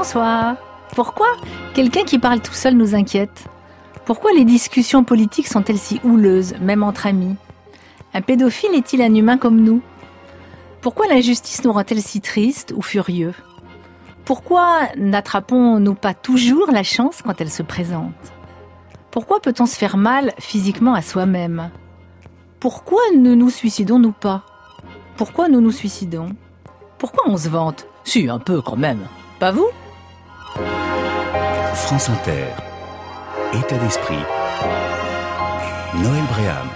bonsoir. Pourquoi quelqu'un qui parle tout seul nous inquiète ? Pourquoi les discussions politiques sont-elles si houleuses, même entre amis ? Un pédophile est-il un humain comme nous ? Pourquoi l'injustice nous rend-elle si tristes ou furieux ? Pourquoi n'attrapons-nous pas toujours la chance quand elle se présente ? Pourquoi peut-on se faire mal physiquement à soi-même ? Pourquoi ne nous suicidons-nous pas ? Pourquoi nous nous suicidons ? Pourquoi on se vante ? Si, un peu quand même. Pas vous ? France Inter. État d'esprit. Noël Bréham.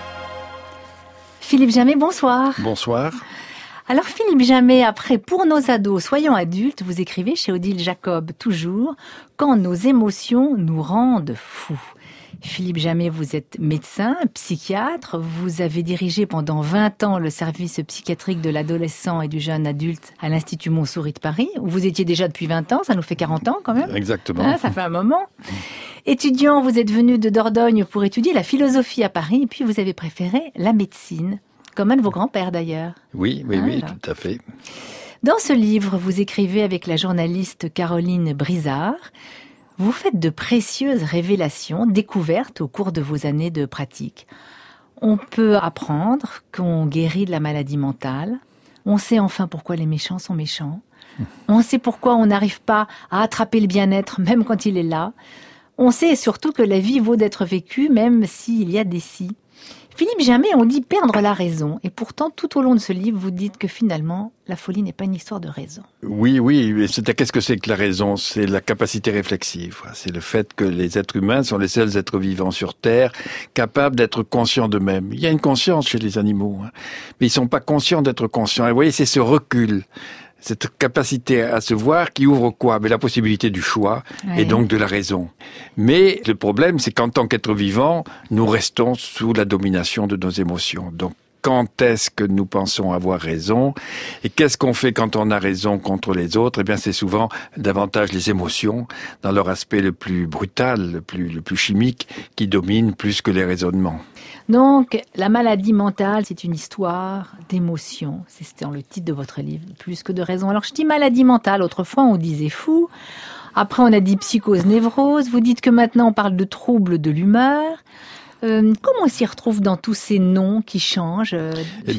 Philippe Jamet, bonsoir. Bonsoir. Alors Philippe Jamet, après Pour nos ados, soyons adultes, vous écrivez chez Odile Jacob toujours « Quand nos émotions nous rendent fous ». Philippe Jamet, vous êtes médecin, psychiatre, vous avez dirigé pendant 20 ans le service psychiatrique de l'adolescent et du jeune adulte à l'Institut Montsouris de Paris, où vous étiez déjà depuis 20 ans, ça nous fait 40 ans quand même. Exactement. Ah, ça fait un moment. Étudiant, vous êtes venu de Dordogne pour étudier la philosophie à Paris, et puis vous avez préféré la médecine, comme un de vos grands-pères d'ailleurs. Oui, tout à fait. Dans ce livre, vous écrivez avec la journaliste Caroline Brizard. Vous faites de précieuses révélations, découvertes au cours de vos années de pratique. On peut apprendre qu'on guérit de la maladie mentale. On sait enfin pourquoi les méchants sont méchants. On sait pourquoi on n'arrive pas à attraper le bien-être, même quand il est là. On sait surtout que la vie vaut d'être vécue, même s'il y a des si. Philippe Jamet, on dit perdre la raison. Et pourtant, tout au long de ce livre, vous dites que finalement, la folie n'est pas une histoire de raison. Oui, qu'est-ce que c'est que la raison ? C'est la capacité réflexive. C'est le fait que les êtres humains sont les seuls êtres vivants sur Terre capables d'être conscients d'eux-mêmes. Il y a une conscience chez les animaux, mais ils sont pas conscients d'être conscients. Et vous voyez, c'est ce recul, cette capacité à se voir qui ouvre quoi ? Mais la possibilité du choix et donc de la raison. Mais le problème, c'est qu'en tant qu'être vivant, nous restons sous la domination de nos émotions. Donc, quand est-ce que nous pensons avoir raison ? Et qu'est-ce qu'on fait quand on a raison contre les autres ? Eh bien, c'est souvent davantage les émotions, dans leur aspect le plus brutal, le plus chimique, qui dominent plus que les raisonnements. Donc, la maladie mentale, c'est une histoire d'émotions. C'est dans le titre de votre livre, plus que de raison. Alors, je dis maladie mentale. Autrefois, on disait fou. Après, on a dit psychose, névrose. Vous dites que maintenant, on parle de troubles de l'humeur. Comment on s'y retrouve dans tous ces noms qui changent, Jamet ?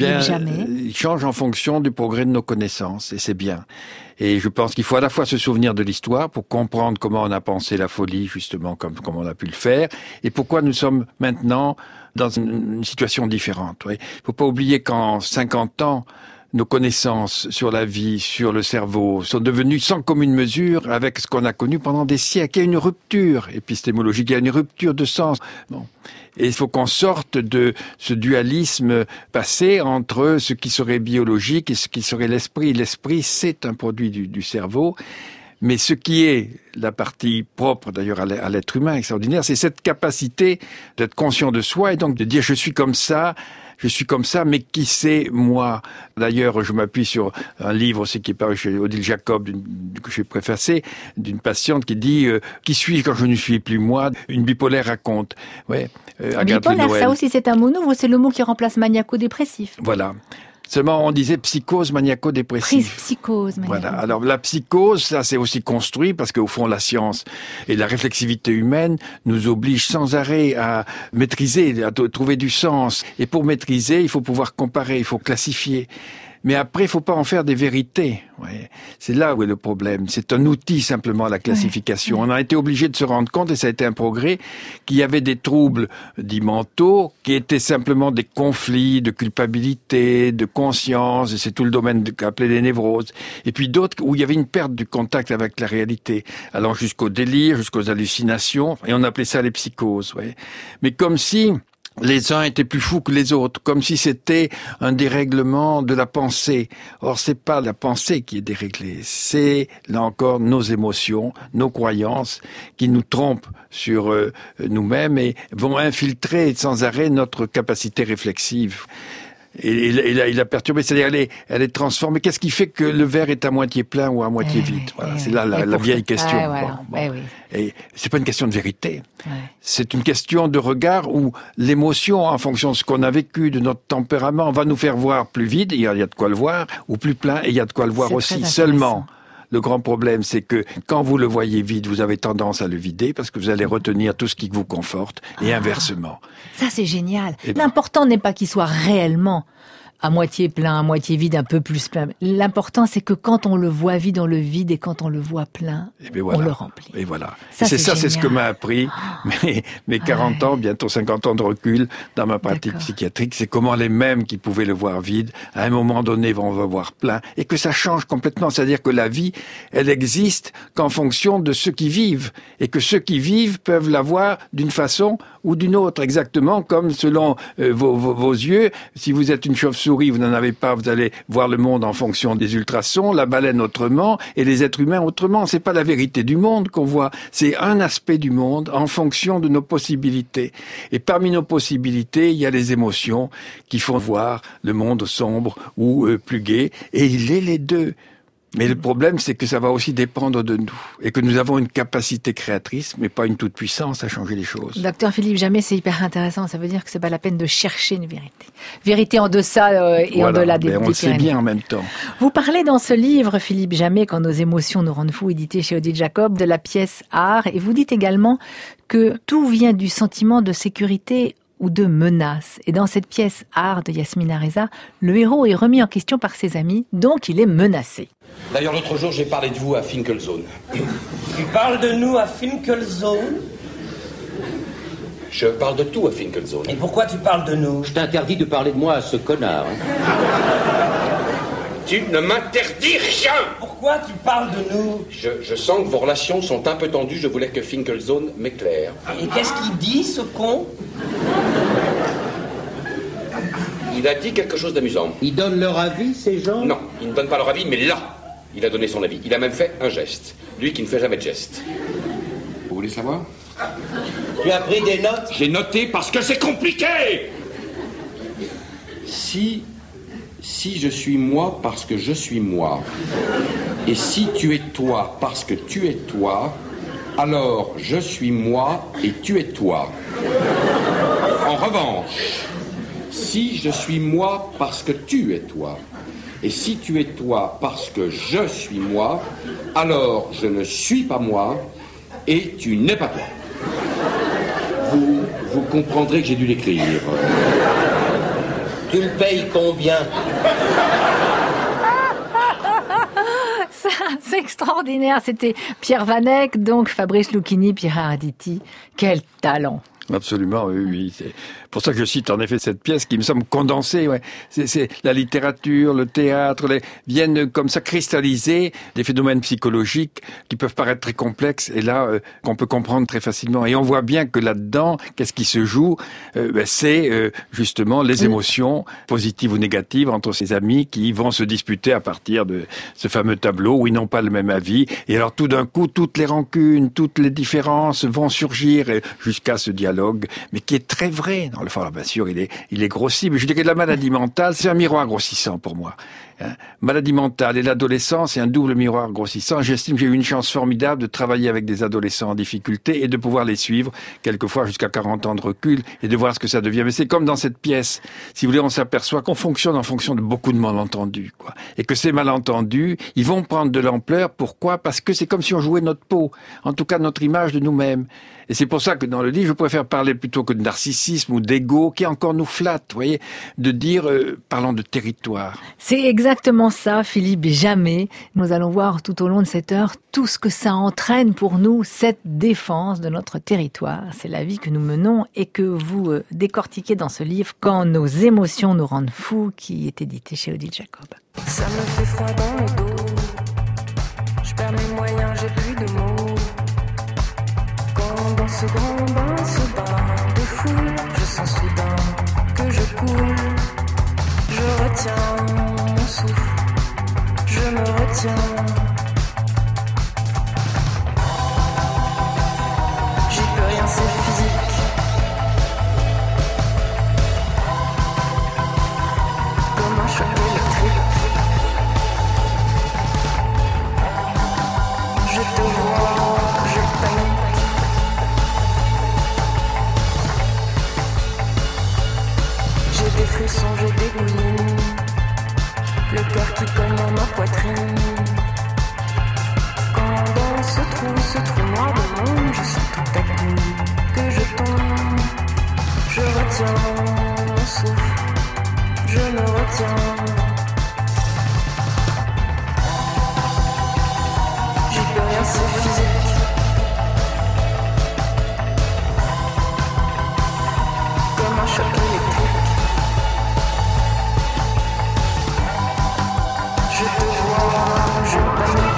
Ils changent en fonction du progrès de nos connaissances, et c'est bien. Et je pense qu'il faut à la fois se souvenir de l'histoire pour comprendre comment on a pensé la folie, justement, comme on a pu le faire, et pourquoi nous sommes maintenant dans une situation différente. Il ne faut pas oublier qu'en 50 ans, nos connaissances sur la vie, sur le cerveau, sont devenues sans commune mesure avec ce qu'on a connu pendant des siècles. Il y a une rupture épistémologique, il y a une rupture de sens. Bon. Et il faut qu'on sorte de ce dualisme passé entre ce qui serait biologique et ce qui serait l'esprit. L'esprit, c'est un produit du cerveau. Mais ce qui est la partie propre d'ailleurs à l'être humain extraordinaire, c'est cette capacité d'être conscient de soi et donc de dire je suis comme ça, mais qui c'est moi ? D'ailleurs, je m'appuie sur un livre aussi qui est paru chez Odile Jacob, que j'ai préfacé, d'une patiente qui dit « Qui suis-je quand je ne suis plus moi ?» Une bipolaire raconte. Bipolaire, ça aussi c'est un mot nouveau, c'est le mot qui remplace maniaco-dépressif. Voilà. Seulement, on disait psychose maniaco-dépressive. Psychose maniaco. Voilà. Alors, la psychose, ça, c'est aussi construit parce qu'au fond, la science et la réflexivité humaine nous obligent sans arrêt à maîtriser, à trouver du sens. Et pour maîtriser, il faut pouvoir comparer, il faut classifier. Mais après, il faut pas en faire des vérités. Ouais. C'est là où est le problème. C'est un outil simplement, la classification. Ouais. On a été obligé de se rendre compte, et ça a été un progrès, qu'il y avait des troubles dits mentaux qui étaient simplement des conflits de culpabilité, de conscience, et c'est tout le domaine appelé les névroses. Et puis d'autres où il y avait une perte du contact avec la réalité, allant jusqu'au délire, jusqu'aux hallucinations, et on appelait ça les psychoses. Ouais. Mais comme si les uns étaient plus fous que les autres, comme si c'était un dérèglement de la pensée. Or, c'est pas la pensée qui est déréglée, c'est, là encore, nos émotions, nos croyances, qui nous trompent sur nous-mêmes et vont infiltrer sans arrêt notre capacité réflexive. Et il a perturbé, c'est-à-dire elle est transformée. Qu'est-ce qui fait que le verre est à moitié plein ou à moitié vide ? Voilà, c'est là la vieille question. Et c'est pas une question de vérité. C'est une question de regard où l'émotion, en fonction de ce qu'on a vécu, de notre tempérament, va nous faire voir plus vide, il y a de quoi le voir, ou plus plein, et il y a de quoi le voir aussi. Seulement, Le grand problème, c'est que quand vous le voyez vide, vous avez tendance à le vider parce que vous allez retenir tout ce qui vous conforte et inversement. Ça, c'est génial. L'important n'est pas qu'il soit réellement à moitié plein, à moitié vide, un peu plus plein. L'important, c'est que quand on le voit vide, on le vide, et quand on le voit plein, on le remplit. Et voilà. Ça, c'est génial. C'est ce que m'a appris mes 40 ans, bientôt 50 ans de recul dans ma pratique psychiatrique. C'est comment les mêmes qui pouvaient le voir vide, à un moment donné, vont le voir plein, et que ça change complètement. C'est-à-dire que la vie, elle existe qu'en fonction de ceux qui vivent, et que ceux qui vivent peuvent la voir d'une façon ou d'une autre, exactement comme selon vos yeux. Si vous êtes une chauve-souris, vous n'en avez pas, vous allez voir le monde en fonction des ultrasons, la baleine autrement, et les êtres humains autrement. C'est pas la vérité du monde qu'on voit, c'est un aspect du monde en fonction de nos possibilités. Et parmi nos possibilités, il y a les émotions qui font voir le monde sombre ou plus gai, et il est les deux. Mais le problème, c'est que ça va aussi dépendre de nous, et que nous avons une capacité créatrice, mais pas une toute-puissance à changer les choses. Docteur Philippe Jamet, c'est hyper intéressant. Ça veut dire que c'est pas la peine de chercher une vérité. Vérité en deçà et en delà des on le sait bien en même temps. Vous parlez dans ce livre, Philippe Jamet, Quand nos émotions nous rendent fous, édité chez Odile Jacob, de la pièce art, et vous dites également que tout vient du sentiment de sécurité ou de menace. Et dans cette pièce art de Yasmina Reza, le héros est remis en question par ses amis, donc il est menacé. D'ailleurs, l'autre jour, j'ai parlé de vous à Finkelzone. Tu parles de nous à Finkelzone? Je parle de tout à Finkelzone. Et pourquoi tu parles de nous? Je t'interdis de parler de moi à ce connard. Tu ne m'interdis rien! Pourquoi tu parles de nous? Je sens que vos relations sont un peu tendues, je voulais que Finkelzone m'éclaire. Et qu'est-ce qu'il dit, ce con? Il a dit quelque chose d'amusant. Ils donnent leur avis, ces gens? Non, ils ne donnent pas leur avis, mais là, il a donné son avis. Il a même fait un geste. Lui qui ne fait jamais de geste. Vous voulez savoir? Tu as pris des notes? J'ai noté parce que c'est compliqué! Si je suis moi parce que je suis moi, et si tu es toi parce que tu es toi, alors je suis moi et tu es toi. En revanche, si je suis moi parce que tu es toi, et si tu es toi parce que je suis moi, alors je ne suis pas moi et tu n'es pas toi. Vous comprendrez que j'ai dû l'écrire. Tu le payes combien? Ça, c'est extraordinaire. C'était Pierre Vanek, donc Fabrice Lucchini, Pierre Arditi. Quel talent! Absolument, oui. C'est pour ça que je cite en effet cette pièce qui me semble condensée. Ouais. C'est la littérature, le théâtre, viennent comme ça cristalliser des phénomènes psychologiques qui peuvent paraître très complexes et là qu'on peut comprendre très facilement. Et on voit bien que là-dedans, qu'est-ce qui se joue? C'est justement les émotions positives ou négatives entre ces amis qui vont se disputer à partir de ce fameux tableau où ils n'ont pas le même avis. Et alors tout d'un coup, toutes les rancunes, toutes les différences vont surgir jusqu'à ce dialogue, mais qui est très vrai. Dans le fond, bien sûr, il est grossi, mais je dirais que la maladie mentale, c'est un miroir grossissant pour moi. Maladie mentale et l'adolescence, c'est un double miroir grossissant. J'estime que j'ai eu une chance formidable de travailler avec des adolescents en difficulté et de pouvoir les suivre, quelquefois jusqu'à 40 ans de recul, et de voir ce que ça devient. Mais c'est comme dans cette pièce. Si vous voulez, on s'aperçoit qu'on fonctionne en fonction de beaucoup de malentendus, quoi. Et que ces malentendus, ils vont prendre de l'ampleur. Pourquoi? Parce que c'est comme si on jouait notre peau. En tout cas, notre image de nous-mêmes. Et c'est pour ça que dans le livre, je préfère parler plutôt que de narcissisme ou d'ego, qui encore nous flatte, vous voyez, de dire, parlons de territoire. C'est exactement ça, Philippe Jamet. Nous allons voir tout au long de cette heure tout ce que ça entraîne pour nous, cette défense de notre territoire. C'est la vie que nous menons et que vous décortiquez dans ce livre, Quand nos émotions nous rendent fous, qui est édité chez Odile Jacob. Ça me fait froid dans le dos. Je perds mes moyens, j'ai plus de mots. Quand dans ce grand bain, ce bain de foule, je sens soudain que je coule. Je retiens mon souffle, je me retiens. J'y peux rien, c'est physique. Comme un choc électrique. Je te vois, je panique. J'ai des frissons, j'ai des gouines. Le cœur qui cogne dans ma poitrine. comme un choc électrique. Je te vois, je panique.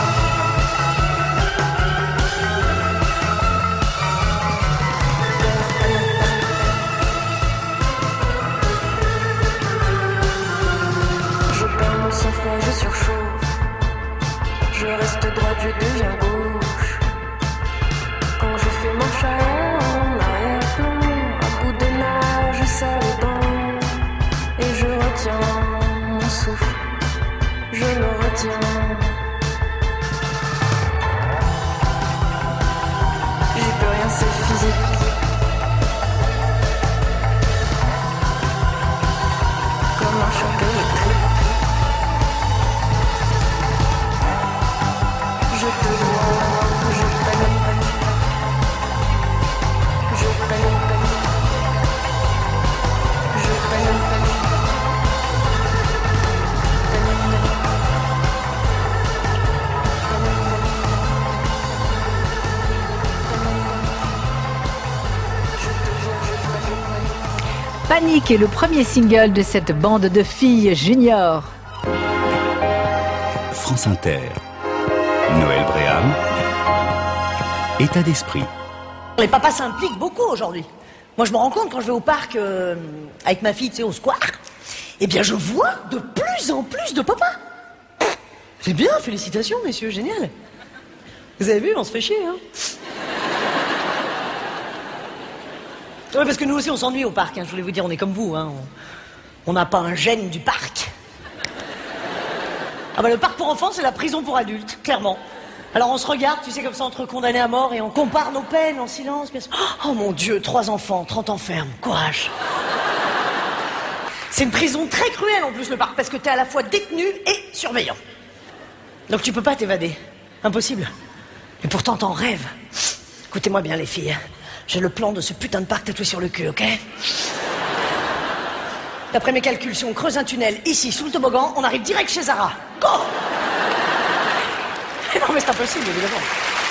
Je perds mon sang-froid, je surchauffe. Je reste droite, je deviens gauche. Quand je fais marche arrière en arrière-plan, à bout de nage, je serre les dents. Et je retiens mon souffle, je le retiens. J'y peux rien, c'est physique. Comme un choc électrique. Je te vois, je panique. Je panique. Je panique. Panique est le premier single de cette bande de filles juniors. France Inter. Noël Bréham. État d'esprit. Les papas s'impliquent beaucoup aujourd'hui. Moi, je me rends compte quand je vais au parc avec ma fille, tu sais, au square, eh bien, je vois de plus en plus de papas. C'est bien, félicitations, messieurs, génial. Vous avez vu, on se fait chier, hein. Oui, parce que nous aussi, on s'ennuie au parc, hein. Je voulais vous dire, on est comme vous, hein. On n'a pas un gène du parc. Ah bah, le parc pour enfants, c'est la prison pour adultes, clairement. Alors on se regarde, tu sais, comme ça, entre condamnés à mort, et on compare nos peines en silence. Oh mon Dieu, 3 enfants, 30 ans ferme, courage. C'est une prison très cruelle en plus, le parc, parce que t'es à la fois détenu et surveillant. Donc tu peux pas t'évader, impossible. Et pourtant t'en rêves. Écoutez-moi bien les filles, j'ai le plan de ce putain de parc tatoué sur le cul, ok? D'après mes calculs, si on creuse un tunnel ici, sous le toboggan, on arrive direct chez Zara. Go! Non mais c'est impossible, évidemment.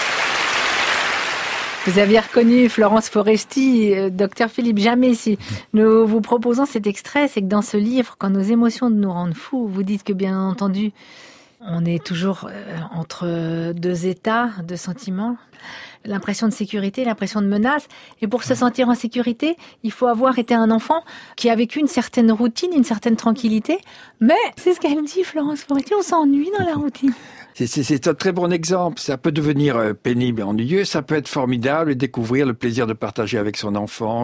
Vous aviez reconnu Florence Foresti, docteur Philippe Jamais. Si nous vous proposons cet extrait, c'est que dans ce livre, quand nos émotions nous rendent fous, vous dites que bien entendu, on est toujours entre 2 états de sentiments. L'impression de sécurité, l'impression de menace. Et pour se sentir en sécurité, il faut avoir été un enfant qui a vécu une certaine routine, une certaine tranquillité. Mais c'est ce qu'elle dit, Florence Foresti, on s'ennuie dans la routine. C'est un très bon exemple. Ça peut devenir pénible et ennuyeux, ça peut être formidable et découvrir le plaisir de partager avec son enfant.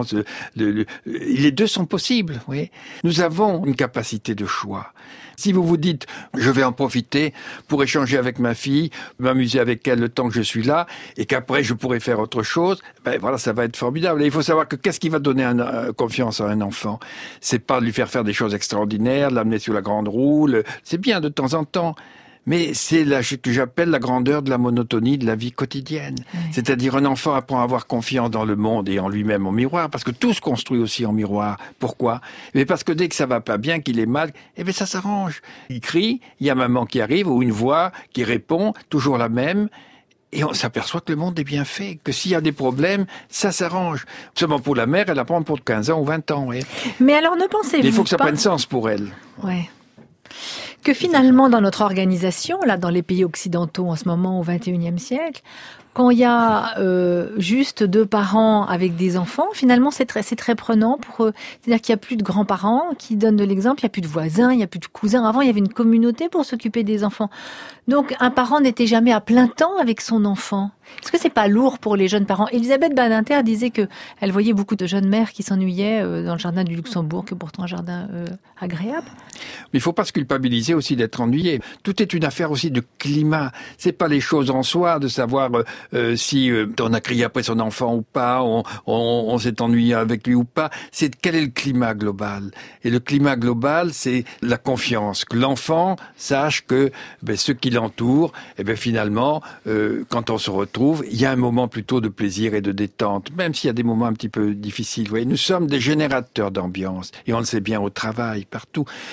Les deux sont possibles, oui. Nous avons une capacité de choix. Si vous vous dites, je vais en profiter pour échanger avec ma fille, m'amuser avec elle le temps que je suis là, et qu'après je pourrai faire autre chose, ben voilà, ça va être formidable. Et il faut savoir que qu'est-ce qui va donner confiance à un enfant? C'est pas de lui faire des choses extraordinaires, de l'amener sur la grande roue, c'est bien de temps en temps. Mais c'est ce que j'appelle la grandeur de la monotonie de la vie quotidienne. Oui. C'est-à-dire un enfant apprend à avoir confiance dans le monde et en lui-même en miroir, parce que tout se construit aussi en miroir. Pourquoi? Mais parce que dès que ça va pas bien, qu'il est mal, eh bien ça s'arrange. Il crie, il y a maman qui arrive, ou une voix qui répond, toujours la même. Et on s'aperçoit que le monde est bien fait, que s'il y a des problèmes, ça s'arrange. Seulement pour la mère, elle apprend pour 15 ans ou 20 ans. Oui. Mais alors ne pensez-vous pas... Il faut que ça prenne sens pour elle. Ouais. Que finalement, dans notre organisation, là, dans les pays occidentaux en ce moment, au XXIe siècle, quand il y a juste 2 parents avec des enfants, finalement, c'est très prenant pour eux. C'est-à-dire qu'il n'y a plus de grands-parents qui donnent de l'exemple, il n'y a plus de voisins, il n'y a plus de cousins. Avant, il y avait une communauté pour s'occuper des enfants. Donc, un parent n'était jamais à plein temps avec son enfant. Est-ce que c'est pas lourd pour les jeunes parents? Elisabeth Badinter disait que elle voyait beaucoup de jeunes mères qui s'ennuyaient dans le jardin du Luxembourg, qui est pourtant un jardin agréable. Mais il faut pas se culpabiliser aussi d'être ennuyé. Tout est une affaire aussi de climat. C'est pas les choses en soi de savoir si on a crié après son enfant ou pas, on s'est ennuyé avec lui ou pas. C'est quel est le climat global. Et le climat global, c'est la confiance. Que l'enfant sache que ceux qui l'entourent, finalement, quand on se retrouve, il y a un moment plutôt de plaisir et de détente, même s'il y a des moments un petit peu difficiles. Vous voyez, nous sommes des générateurs d'ambiance, et on le sait bien au travail, partout. Il faut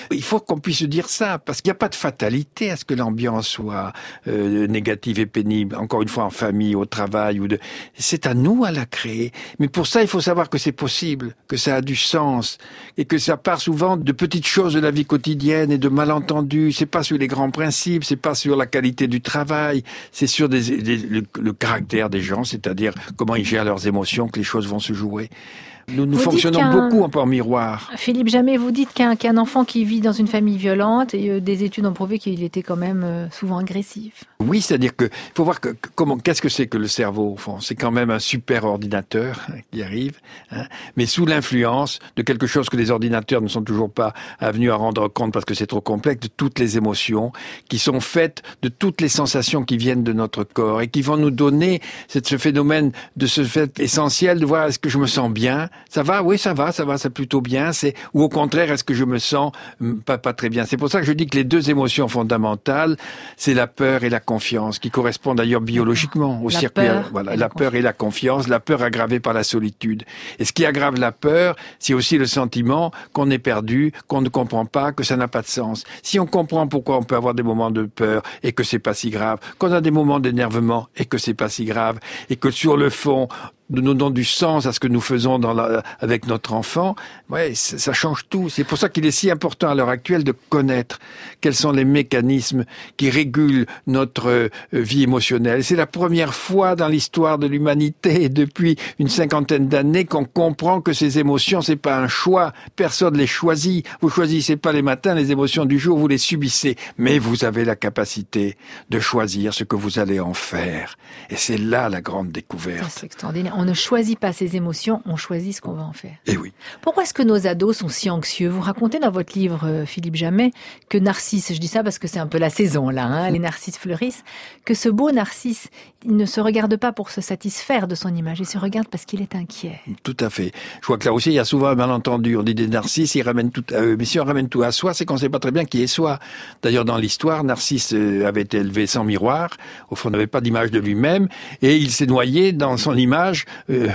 qu'on puisse dire ça, parce qu'il n'y a pas de fatalité à ce que l'ambiance soit négative et pénible, encore une fois en famille, au travail, c'est à nous à la créer. Mais pour ça, il faut savoir que c'est possible, que ça a du sens, et que ça part souvent de petites choses de la vie quotidienne et de malentendus. C'est pas sur les grands principes, c'est pas sur la qualité du travail, c'est sur le caractère des gens, c'est-à-dire comment ils gèrent leurs émotions, que les choses vont se jouer. Nous fonctionnons beaucoup en miroir. Philippe Jamet, vous dites qu'un enfant qui vit dans une famille violente, et des études ont prouvé qu'il était quand même souvent agressif. Oui, c'est-à-dire que faut voir qu'est-ce que c'est que le cerveau au fond. C'est quand même un super ordinateur qui arrive, mais sous l'influence de quelque chose que les ordinateurs ne sont toujours pas venus à rendre compte parce que c'est trop complexe, de toutes les émotions qui sont faites de toutes les sensations qui viennent de notre corps et qui vont nous donner ce phénomène de ce fait essentiel de voir est-ce que je me sens bien. Ça va, oui, ça va, c'est plutôt bien. Ou au contraire, est-ce que je me sens pas très bien. C'est pour ça que je dis que les deux émotions fondamentales, c'est la peur et la confiance, qui correspondent d'ailleurs biologiquement au circuit. Voilà, la peur et la confiance. La peur aggravée par la solitude. Et ce qui aggrave la peur, c'est aussi le sentiment qu'on est perdu, qu'on ne comprend pas, que ça n'a pas de sens. Si on comprend pourquoi on peut avoir des moments de peur et que c'est pas si grave, qu'on a des moments d'énervement et que c'est pas si grave, et que sur le fond, nous donnons du sens à ce que nous faisons avec notre enfant, ça change tout. C'est pour ça qu'il est si important à l'heure actuelle de connaître quels sont les mécanismes qui régulent notre vie émotionnelle. C'est la première fois dans l'histoire de l'humanité, depuis une 50aine d'années, qu'on comprend que ces émotions, c'est pas un choix. Personne les choisit. Vous choisissez pas les matins les émotions du jour, vous les subissez. Mais vous avez la capacité de choisir ce que vous allez en faire. Et c'est là la grande découverte. C'est extraordinaire. On ne choisit pas ses émotions, on choisit ce qu'on va en faire. Eh oui. Pourquoi est-ce que nos ados sont si anxieux ? Vous racontez dans votre livre, Philippe Jamet, que Narcisse, je dis ça parce que c'est un peu la saison là, les narcisses fleurissent, que ce beau Narcisse, il ne se regarde pas pour se satisfaire de son image, il se regarde parce qu'il est inquiet. Tout à fait. Je crois que là aussi, il y a souvent un malentendu. On dit des narcisses, ils ramènent tout à eux. Mais si on ramène tout à soi, c'est qu'on ne sait pas très bien qui est soi. D'ailleurs, dans l'histoire, Narcisse avait été élevé sans miroir. Au fond, n'avait pas d'image de lui-même. Et il s'est noyé dans son image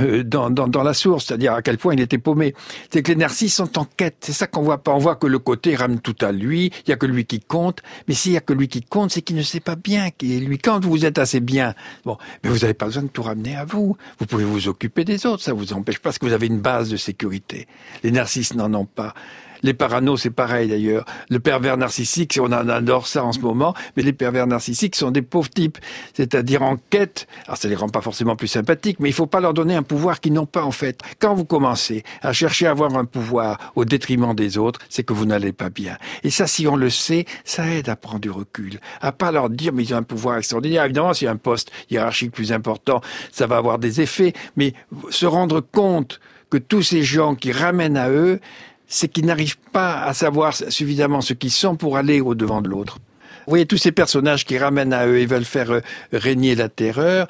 dans la source, c'est-à-dire à quel point il était paumé. C'est que les narcisses sont en quête, c'est ça qu'on voit pas. On voit que le côté ramène tout à lui, il y a que lui qui compte, mais s'il y a que lui qui compte, c'est qu'il ne sait pas bien qui est lui. Quand vous êtes assez bien, mais vous n'avez pas besoin de tout ramener à vous. Vous pouvez vous occuper des autres, ça vous empêche pas, parce que vous avez une base de sécurité. Les narcisses n'en ont pas. Les paranos, c'est pareil d'ailleurs. Le pervers narcissique, on en adore ça en ce moment, mais les pervers narcissiques sont des pauvres types, c'est-à-dire en quête. Alors ça les rend pas forcément plus sympathiques, mais il faut pas leur donner un pouvoir qu'ils n'ont pas en fait. Quand vous commencez à chercher à avoir un pouvoir au détriment des autres, c'est que vous n'allez pas bien. Et ça, si on le sait, ça aide à prendre du recul, à pas leur dire mais ils ont un pouvoir extraordinaire. Évidemment, s'il y a un poste hiérarchique plus important, ça va avoir des effets, mais se rendre compte que tous ces gens qui ramènent à eux, c'est qu'ils n'arrivent pas à savoir suffisamment ce qu'ils sont pour aller au-devant de l'autre. Vous voyez tous ces personnages qui ramènent à eux et veulent faire régner la terreur.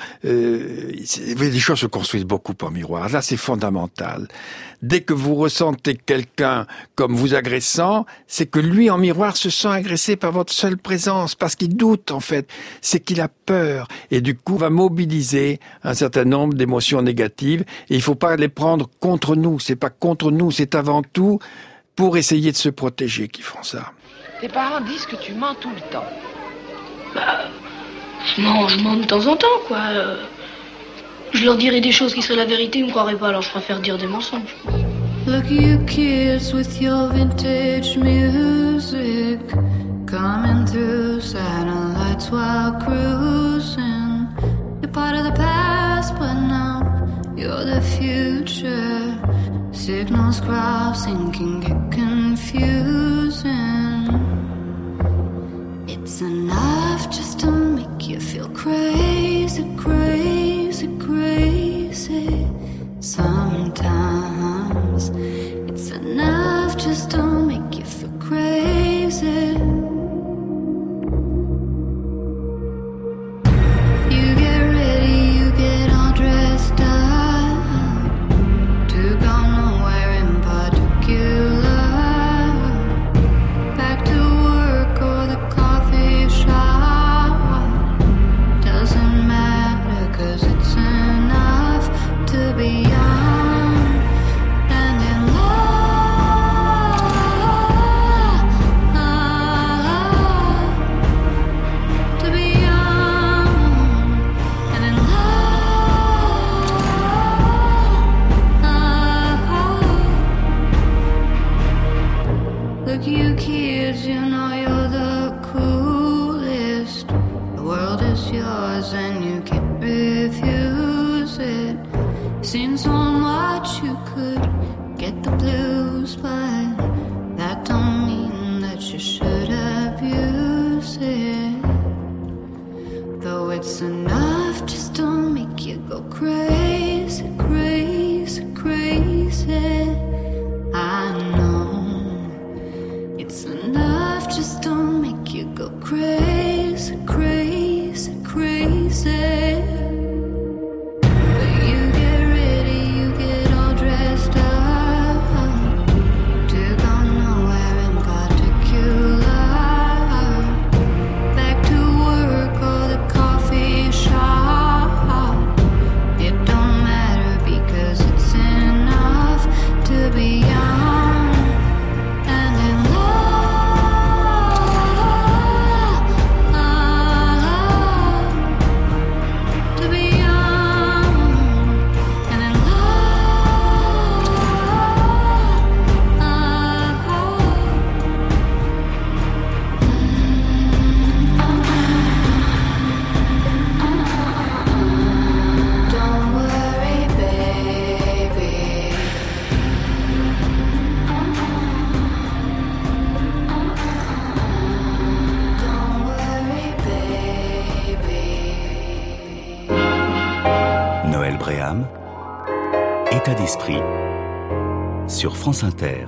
Les choses se construisent beaucoup en miroir. Là, c'est fondamental. Dès que vous ressentez quelqu'un comme vous agressant, c'est que lui, en miroir, se sent agressé par votre seule présence, parce qu'il doute, en fait. C'est qu'il a peur. Et du coup, va mobiliser un certain nombre d'émotions négatives. Et il faut pas les prendre contre nous. C'est pas contre nous, c'est avant tout pour essayer de se protéger qu'ils font ça. Tes parents disent que tu mens tout le temps. Je mens de temps en temps, quoi. Je leur dirais des choses qui seraient la vérité, ils me croiraient pas, alors je préfère dire des mensonges. Look at you kids with your vintage music, coming through satellites while cruising. You're part of the past, but now you're the future. Signals crossing can get confusing. It's enough just to make you feel crazy, crazy, crazy. Sometimes it's enough just to make you feel crazy. You get ready, you get all dressed up to go nowhere in particular. Back to work or the coffee shop. Doesn't matter 'cause it's enough to be young and in love. d'esprit sur France Inter.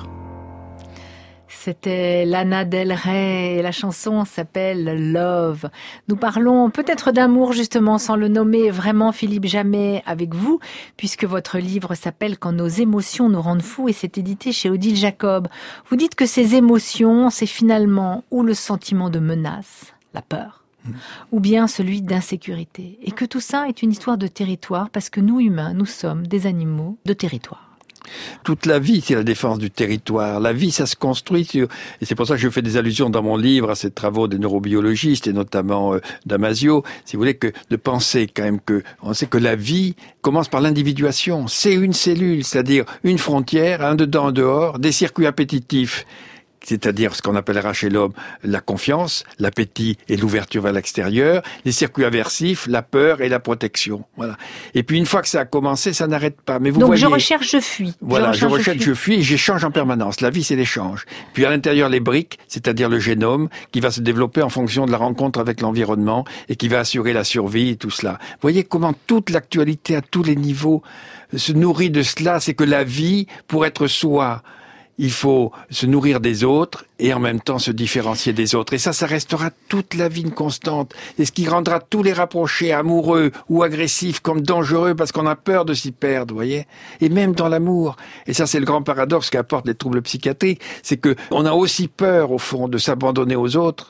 C'était Lana Del Rey et la chanson s'appelle Love. Nous parlons peut-être d'amour justement sans le nommer vraiment Philippe Jamet avec vous, puisque votre livre s'appelle Quand nos émotions nous rendent fous et c'est édité chez Odile Jacob. Vous dites que ces émotions, c'est finalement ou le sentiment de menace, la peur, ou bien celui d'insécurité. Et que tout ça est une histoire de territoire parce que nous humains, nous sommes des animaux de territoire. Toute la vie, c'est la défense du territoire. La vie, ça se construit sur... Et c'est pour ça que je fais des allusions dans mon livre à ces travaux des neurobiologistes et notamment Damasio. Si vous voulez, que de penser quand même que on sait que la vie commence par l'individuation. C'est une cellule, c'est-à-dire une frontière, un dedans, un dehors, des circuits appétitifs. C'est-à-dire ce qu'on appellera chez l'homme la confiance, l'appétit et l'ouverture vers l'extérieur, les circuits aversifs, la peur et la protection. Voilà. Et puis une fois que ça a commencé, ça n'arrête pas. Mais vous donc voyez, je recherche, je fuis. Voilà, je recherche, je fuis et j'échange en permanence. La vie, c'est l'échange. Puis à l'intérieur, les briques, c'est-à-dire le génome, qui va se développer en fonction de la rencontre avec l'environnement et qui va assurer la survie et tout cela. Vous voyez comment toute l'actualité à tous les niveaux se nourrit de cela. C'est que la vie, pour être soi, il faut se nourrir des autres et en même temps se différencier des autres. Et ça restera toute la vie une constante. Et ce qui rendra tous les rapprochés amoureux ou agressifs comme dangereux parce qu'on a peur de s'y perdre, vous voyez. Et même dans l'amour. Et ça, c'est le grand paradoxe qu'apportent les troubles psychiatriques. C'est que on a aussi peur, au fond, de s'abandonner aux autres,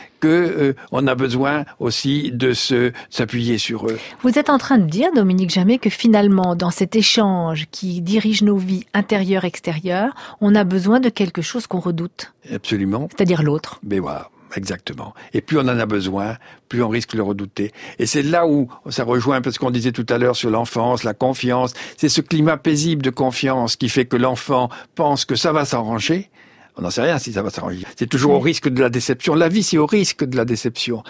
que on a besoin aussi de s'appuyer sur eux. Vous êtes en train de dire, Dominique Jamet, que finalement, dans cet échange qui dirige nos vies intérieures-extérieures, on a besoin de quelque chose qu'on redoute. Absolument. C'est-à-dire l'autre. Mais voilà. Exactement. Et plus on en a besoin, plus on risque de le redouter. Et c'est là où ça rejoint un peu ce qu'on disait tout à l'heure sur l'enfance, la confiance. C'est ce climat paisible de confiance qui fait que l'enfant pense que ça va s'arranger. On n'en sait rien si ça va s'arranger. C'est toujours au risque de la déception. La vie, c'est au risque de la déception.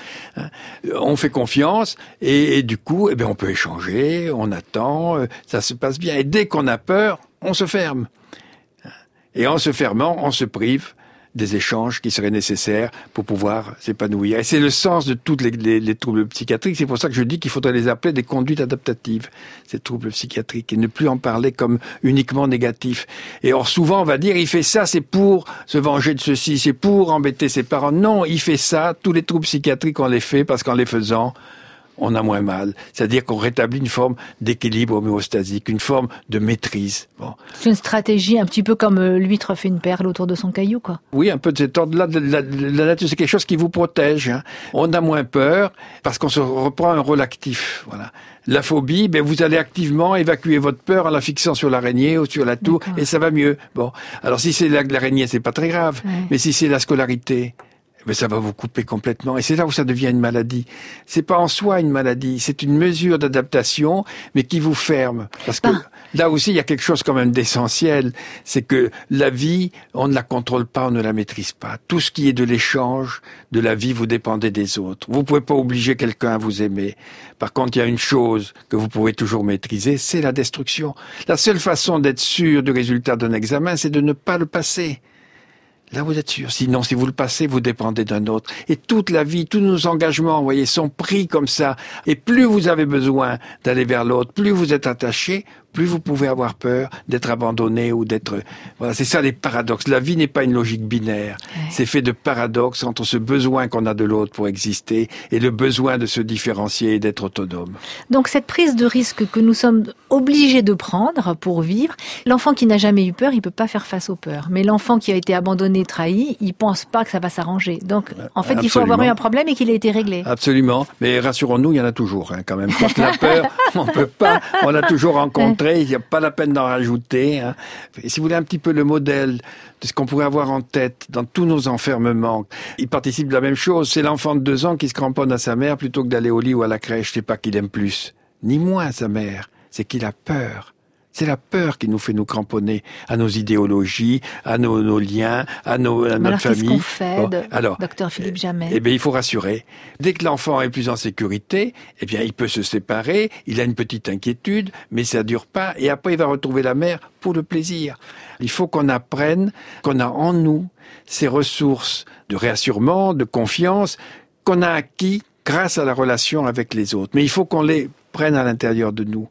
On fait confiance et du coup, on peut échanger, on attend, ça se passe bien. Et dès qu'on a peur, on se ferme. Et en se fermant, on se prive des échanges qui seraient nécessaires pour pouvoir s'épanouir. Et c'est le sens de tous les troubles psychiatriques. C'est pour ça que je dis qu'il faudrait les appeler des conduites adaptatives, ces troubles psychiatriques, et ne plus en parler comme uniquement négatifs. Et or, souvent, on va dire, il fait ça, c'est pour se venger de ceci, c'est pour embêter ses parents. Non, il fait ça, tous les troubles psychiatriques, on les fait parce qu'en les faisant, on a moins mal. C'est-à-dire qu'on rétablit une forme d'équilibre homéostasique, une forme de maîtrise. Bon. C'est une stratégie un petit peu comme l'huître fait une perle autour de son caillou, quoi. Oui, un peu de cet ordre-là. La nature, c'est quelque chose qui vous protège. On a moins peur parce qu'on se reprend un rôle actif. Voilà. La phobie, vous allez activement évacuer votre peur en la fixant sur l'araignée ou sur la tour, et ça va mieux. Bon. Alors si c'est l'araignée, c'est pas très grave. Ouais. Mais si c'est la scolarité, ça va vous couper complètement. Et c'est là où ça devient une maladie. C'est pas en soi une maladie, c'est une mesure d'adaptation, mais qui vous ferme. Parce que là aussi, il y a quelque chose quand même d'essentiel. C'est que la vie, on ne la contrôle pas, on ne la maîtrise pas. Tout ce qui est de l'échange de la vie, vous dépendez des autres. Vous pouvez pas obliger quelqu'un à vous aimer. Par contre, il y a une chose que vous pouvez toujours maîtriser, c'est la destruction. La seule façon d'être sûr du résultat d'un examen, c'est de ne pas le passer. Là, vous êtes sûr. Sinon, si vous le passez, vous dépendez d'un autre. Et toute la vie, tous nos engagements, vous voyez, sont pris comme ça. Et plus vous avez besoin d'aller vers l'autre, plus vous êtes attaché, plus vous pouvez avoir peur d'être abandonné ou d'être... Voilà, c'est ça les paradoxes. La vie n'est pas une logique binaire. Ouais. C'est fait de paradoxes entre ce besoin qu'on a de l'autre pour exister et le besoin de se différencier et d'être autonome. Donc cette prise de risque que nous sommes obligés de prendre pour vivre, l'enfant qui n'a jamais eu peur, il peut pas faire face aux peurs. Mais l'enfant qui a été abandonné, trahi, il pense pas que ça va s'arranger. Donc en fait, il faut avoir eu un problème et qu'il a été réglé. Absolument. Mais rassurons-nous, il y en a toujours quand même. Quand la peur, on peut pas, on l'a toujours rencontré. Il n'y a pas la peine d'en rajouter. Et si vous voulez un petit peu le modèle de ce qu'on pourrait avoir en tête dans tous nos enfermements, il participe de la même chose. C'est l'enfant de 2 ans qui se cramponne à sa mère plutôt que d'aller au lit ou à la crèche. C'est pas qu'il aime plus, ni moins sa mère, c'est qu'il a peur. C'est la peur qui nous fait nous cramponner à nos idéologies, à nos liens, à notre famille. Qu'est-ce qu'on fait, docteur Philippe Jamet? Il faut rassurer. Dès que l'enfant est plus en sécurité, il peut se séparer, il a une petite inquiétude, mais ça dure pas, et après il va retrouver la mère pour le plaisir. Il faut qu'on apprenne qu'on a en nous ces ressources de réassurement, de confiance, qu'on a acquis grâce à la relation avec les autres. Mais il faut qu'on les prenne à l'intérieur de nous.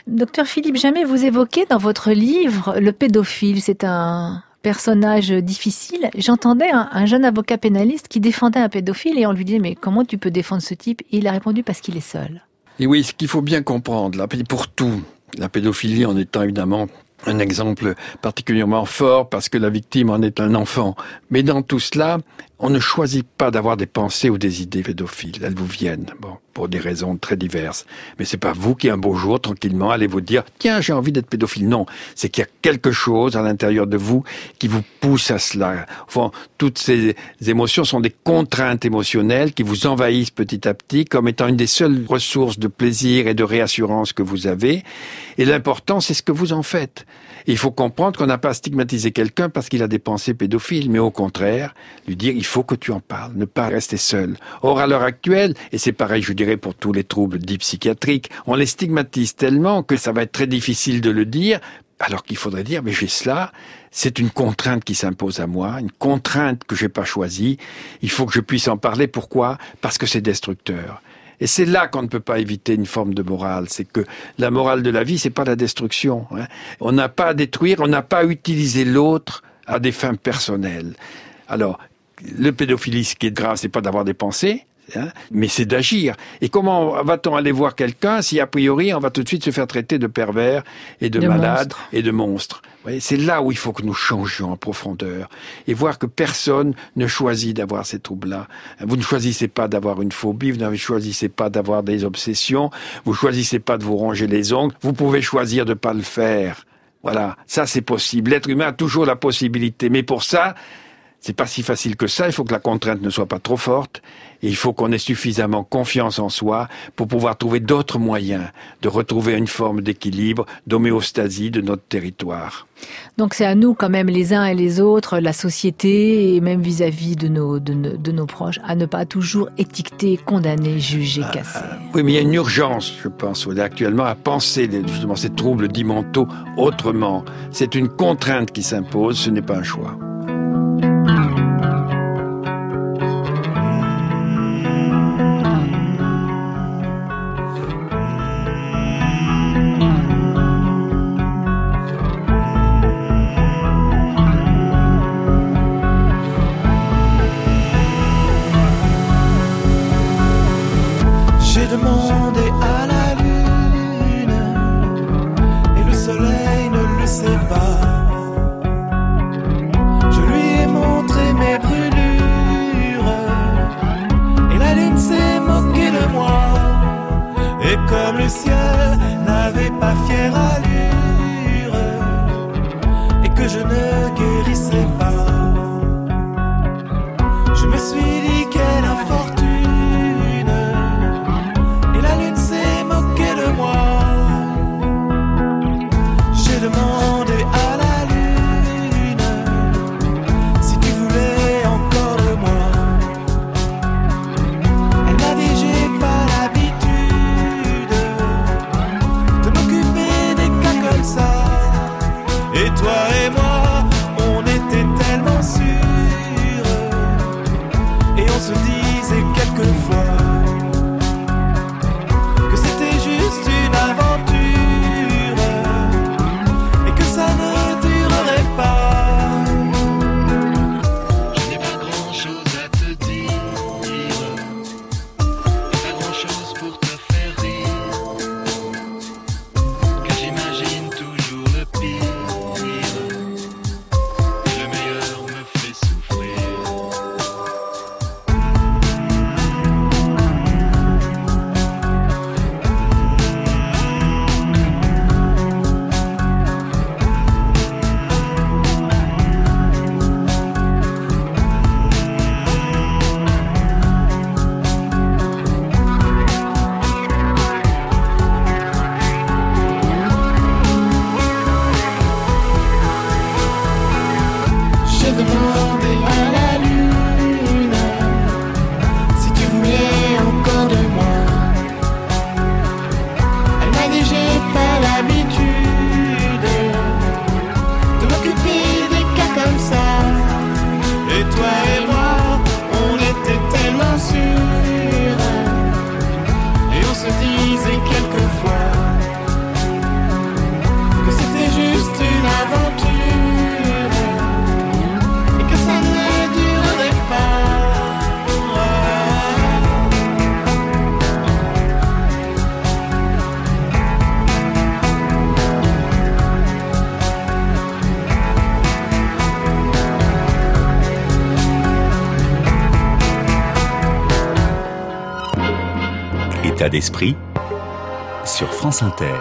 Docteur Philippe Jamet, vous évoquez dans votre livre le pédophile. C'est un personnage difficile. J'entendais un jeune avocat pénaliste qui défendait un pédophile et on lui disait « Mais comment tu peux défendre ce type ?» Et il a répondu « Parce qu'il est seul ». Et oui, ce qu'il faut bien comprendre, là, pour tout, la pédophilie en étant évidemment un exemple particulièrement fort parce que la victime en est un enfant. Mais dans tout cela, on ne choisit pas d'avoir des pensées ou des idées pédophiles. Elles vous viennent, pour des raisons très diverses. Mais c'est pas vous qui, un beau jour, tranquillement, allez vous dire « Tiens, j'ai envie d'être pédophile ». Non, c'est qu'il y a quelque chose à l'intérieur de vous qui vous pousse à cela. Enfin, toutes ces émotions sont des contraintes émotionnelles qui vous envahissent petit à petit comme étant une des seules ressources de plaisir et de réassurance que vous avez. Et l'important, c'est ce que vous en faites. Et il faut comprendre qu'on n'a pas à stigmatiser quelqu'un parce qu'il a des pensées pédophiles, mais au contraire, lui dire il faut que tu en parles, ne pas rester seul. Or, à l'heure actuelle, et c'est pareil, je dirais, pour tous les troubles dits psychiatriques, on les stigmatise tellement que ça va être très difficile de le dire, alors qu'il faudrait dire, mais j'ai cela, c'est une contrainte qui s'impose à moi, une contrainte que j'ai pas choisie, il faut que je puisse en parler. Pourquoi ? Parce que c'est destructeur. Et c'est là qu'on ne peut pas éviter une forme de morale. C'est que la morale de la vie, c'est pas la destruction. On n'a pas à détruire, on n'a pas à utiliser l'autre à des fins personnelles. Alors, le pédophilie, ce qui est grave, c'est pas d'avoir des pensées, mais c'est d'agir. Et comment va-t-on aller voir quelqu'un si, a priori, on va tout de suite se faire traiter de pervers et de malade et de monstre ? C'est là où il faut que nous changions en profondeur et voir que personne ne choisit d'avoir ces troubles-là. Vous ne choisissez pas d'avoir une phobie, vous ne choisissez pas d'avoir des obsessions, vous ne choisissez pas de vous ronger les ongles, vous pouvez choisir de ne pas le faire. Voilà, ça c'est possible. L'être humain a toujours la possibilité, mais pour ça, c'est pas si facile que ça. Il faut que la contrainte ne soit pas trop forte et il faut qu'on ait suffisamment confiance en soi pour pouvoir trouver d'autres moyens de retrouver une forme d'équilibre, d'homéostasie de notre territoire. Donc c'est à nous quand même, les uns et les autres, la société et même vis-à-vis de nos proches, à ne pas toujours étiqueter, condamner, juger, casser. Oui, mais il y a une urgence, je pense, actuellement, à penser justement ces troubles dits mentaux autrement. C'est une contrainte qui s'impose, ce n'est pas un choix. J'ai demandé à la lune et le soleil ne le sait pas. Je lui ai montré mes brûlures et la lune s'est moquée de moi. Et comme le ciel n'avait pas fière allure et que je ne guérissais pas, je me suis dit quelle infortune. Demandé à la lune si tu voulais encore de moi. Elle m'a dit j'ai pas l'habitude de m'occuper des cas comme ça. Et toi et moi, on était tellement sûrs et on se disait quelquefois que c'était juste une aventure. État d'esprit sur France Inter.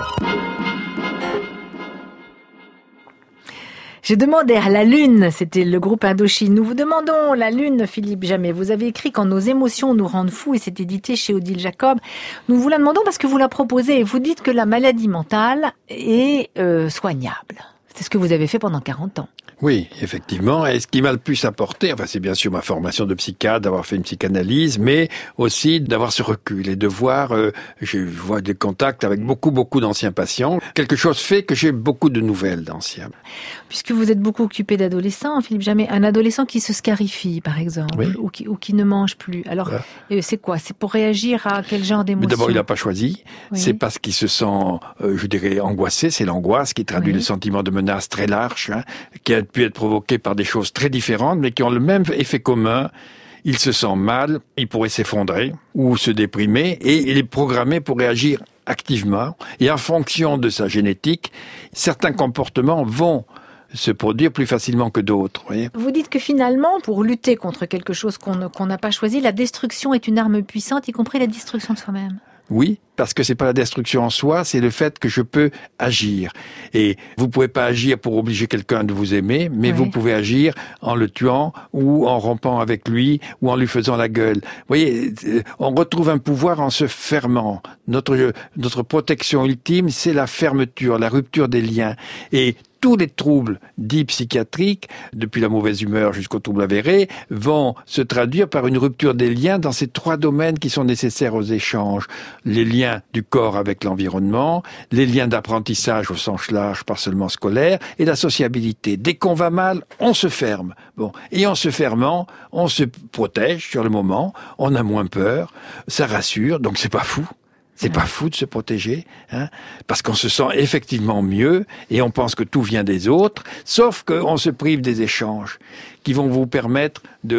J'ai demandé à la Lune, c'était le groupe Indochine. Nous vous demandons, la Lune, Philippe Jamet. Vous avez écrit Quand nos émotions nous rendent fous et c'est édité chez Odile Jacob. Nous vous la demandons parce que vous la proposez et vous dites que la maladie mentale est soignable. C'est ce que vous avez fait pendant 40 ans. Oui, effectivement. Et ce qui m'a le plus apporté, c'est bien sûr ma formation de psychiatre, d'avoir fait une psychanalyse, mais aussi d'avoir ce recul et de voir, je vois des contacts avec beaucoup d'anciens patients. Quelque chose fait que j'ai beaucoup de nouvelles d'anciens. Puisque vous êtes beaucoup occupé d'adolescents, Philippe Jamet, un adolescent qui se scarifie, par exemple, oui. ou qui ne mange plus. Alors, c'est quoi? C'est pour réagir à quel genre d'émotion? Mais d'abord, il n'a pas choisi. Oui. C'est parce qu'il se sent, je dirais, angoissé. C'est l'angoisse qui traduit le sentiment de menace très large, qui a pu être provoqué par des choses très différentes, mais qui ont le même effet commun. Il se sent mal, il pourrait s'effondrer ou se déprimer, et il est programmé pour réagir activement. Et en fonction de sa génétique, certains comportements vont se produire plus facilement que d'autres. Vous dites que finalement, pour lutter contre quelque chose qu'on n'a pas choisi, la destruction est une arme puissante, y compris la destruction de soi-même. Oui, parce que c'est pas la destruction en soi, c'est le fait que je peux agir. Et vous pouvez pas agir pour obliger quelqu'un de vous aimer, mais vous pouvez agir en le tuant, ou en rompant avec lui, ou en lui faisant la gueule. Vous voyez, on retrouve un pouvoir en se fermant. Notre protection ultime, c'est la fermeture, la rupture des liens. Et tous les troubles dits psychiatriques, depuis la mauvaise humeur jusqu'au trouble avéré, vont se traduire par une rupture des liens dans ces 3 domaines qui sont nécessaires aux échanges. Les liens du corps avec l'environnement, les liens d'apprentissage au sens large, pas seulement scolaire, et la sociabilité. Dès qu'on va mal, on se ferme. Et en se fermant, on se protège sur le moment, on a moins peur, ça rassure, donc c'est pas fou. C'est pas fou de se protéger, parce qu'on se sent effectivement mieux et on pense que tout vient des autres, sauf qu'on se prive des échanges qui vont vous permettre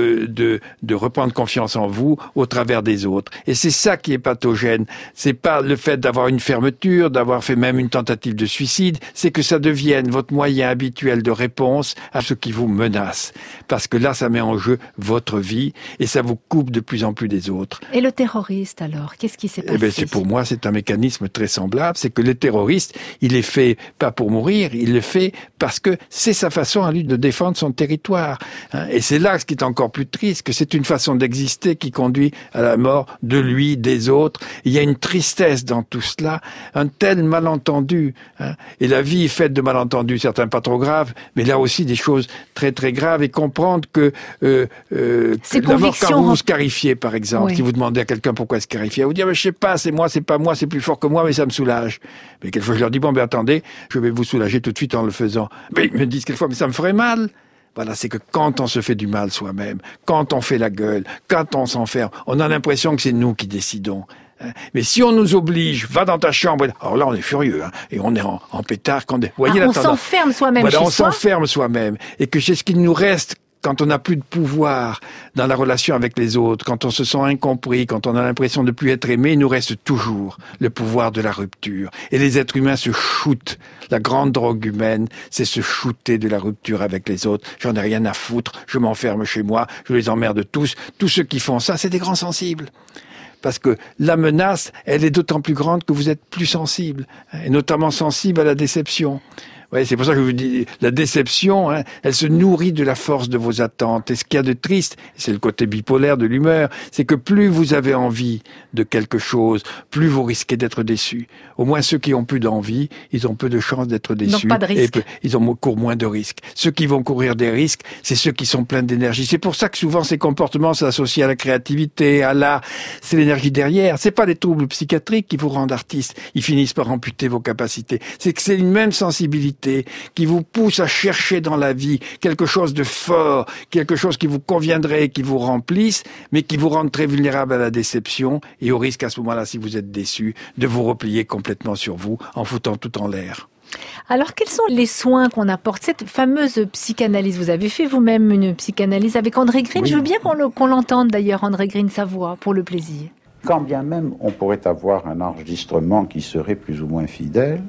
de reprendre confiance en vous au travers des autres. Et c'est ça qui est pathogène. C'est pas le fait d'avoir une fermeture, d'avoir fait même une tentative de suicide, c'est que ça devienne votre moyen habituel de réponse à ce qui vous menace. Parce que là, ça met en jeu votre vie et ça vous coupe de plus en plus des autres. Et le terroriste alors, qu'est-ce qui s'est passé? Pour moi, c'est un mécanisme très semblable. C'est que le terroriste, il est fait pas pour mourir, il le fait parce que c'est sa façon à lui de défendre son territoire. Et c'est là ce qui est encore plus triste, que c'est une façon d'exister qui conduit à la mort de lui, des autres. Il y a une tristesse dans tout cela, un tel malentendu. Et la vie est faite de malentendus, certains pas trop graves, mais là aussi des choses très très graves. Et comprendre que d'abord quand vous vous scarifiez, par exemple, si vous demandez à quelqu'un pourquoi se scarifier, vous dire je sais pas, c'est moi, c'est pas moi, c'est plus fort que moi, mais ça me soulage. Mais quelquefois je leur dis attendez, je vais vous soulager tout de suite en le faisant. Mais ils me disent quelquefois mais ça me ferait mal. Voilà, c'est que quand on se fait du mal soi-même, quand on fait la gueule, quand on s'enferme, on a l'impression que c'est nous qui décidons. Mais si on nous oblige, va dans ta chambre, alors là on est furieux, et on est en pétard. Vous voyez, on s'enferme soi-même chez soi. On s'enferme soi-même, et que c'est ce qu'il nous reste quand on n'a plus de pouvoir dans la relation avec les autres, quand on se sent incompris, quand on a l'impression de plus être aimé, il nous reste toujours le pouvoir de la rupture. Et les êtres humains se shootent. La grande drogue humaine, c'est se shooter de la rupture avec les autres. J'en ai rien à foutre, je m'enferme chez moi, je les emmerde tous. Tous ceux qui font ça, c'est des grands sensibles. Parce que la menace, elle est d'autant plus grande que vous êtes plus sensible, et notamment sensible à la déception. Ouais, c'est pour ça que je vous dis, la déception, elle se nourrit de la force de vos attentes. Et ce qu'il y a de triste, c'est le côté bipolaire de l'humeur, c'est que plus vous avez envie de quelque chose, plus vous risquez d'être déçu. Au moins ceux qui ont plus d'envie, ils ont peu de chances d'être déçus. Donc pas de risque. Et ils courent moins de risques. Ceux qui vont courir des risques, c'est ceux qui sont pleins d'énergie. C'est pour ça que souvent ces comportements s'associent à la créativité, à l'art. C'est l'énergie derrière. C'est pas les troubles psychiatriques qui vous rendent artiste. Ils finissent par amputer vos capacités. C'est que c'est une même sensibilité qui vous pousse à chercher dans la vie quelque chose de fort, quelque chose qui vous conviendrait, qui vous remplisse, mais qui vous rende très vulnérable à la déception et au risque à ce moment-là, si vous êtes déçu, de vous replier complètement sur vous en foutant tout en l'air. Alors, quels sont les soins qu'on apporte? Cette fameuse psychanalyse, vous avez fait vous-même une psychanalyse avec André Green. Oui. Je veux bien qu'on l'entende d'ailleurs, André Green, sa voix, pour le plaisir. Quand bien même on pourrait avoir un enregistrement qui serait plus ou moins fidèle,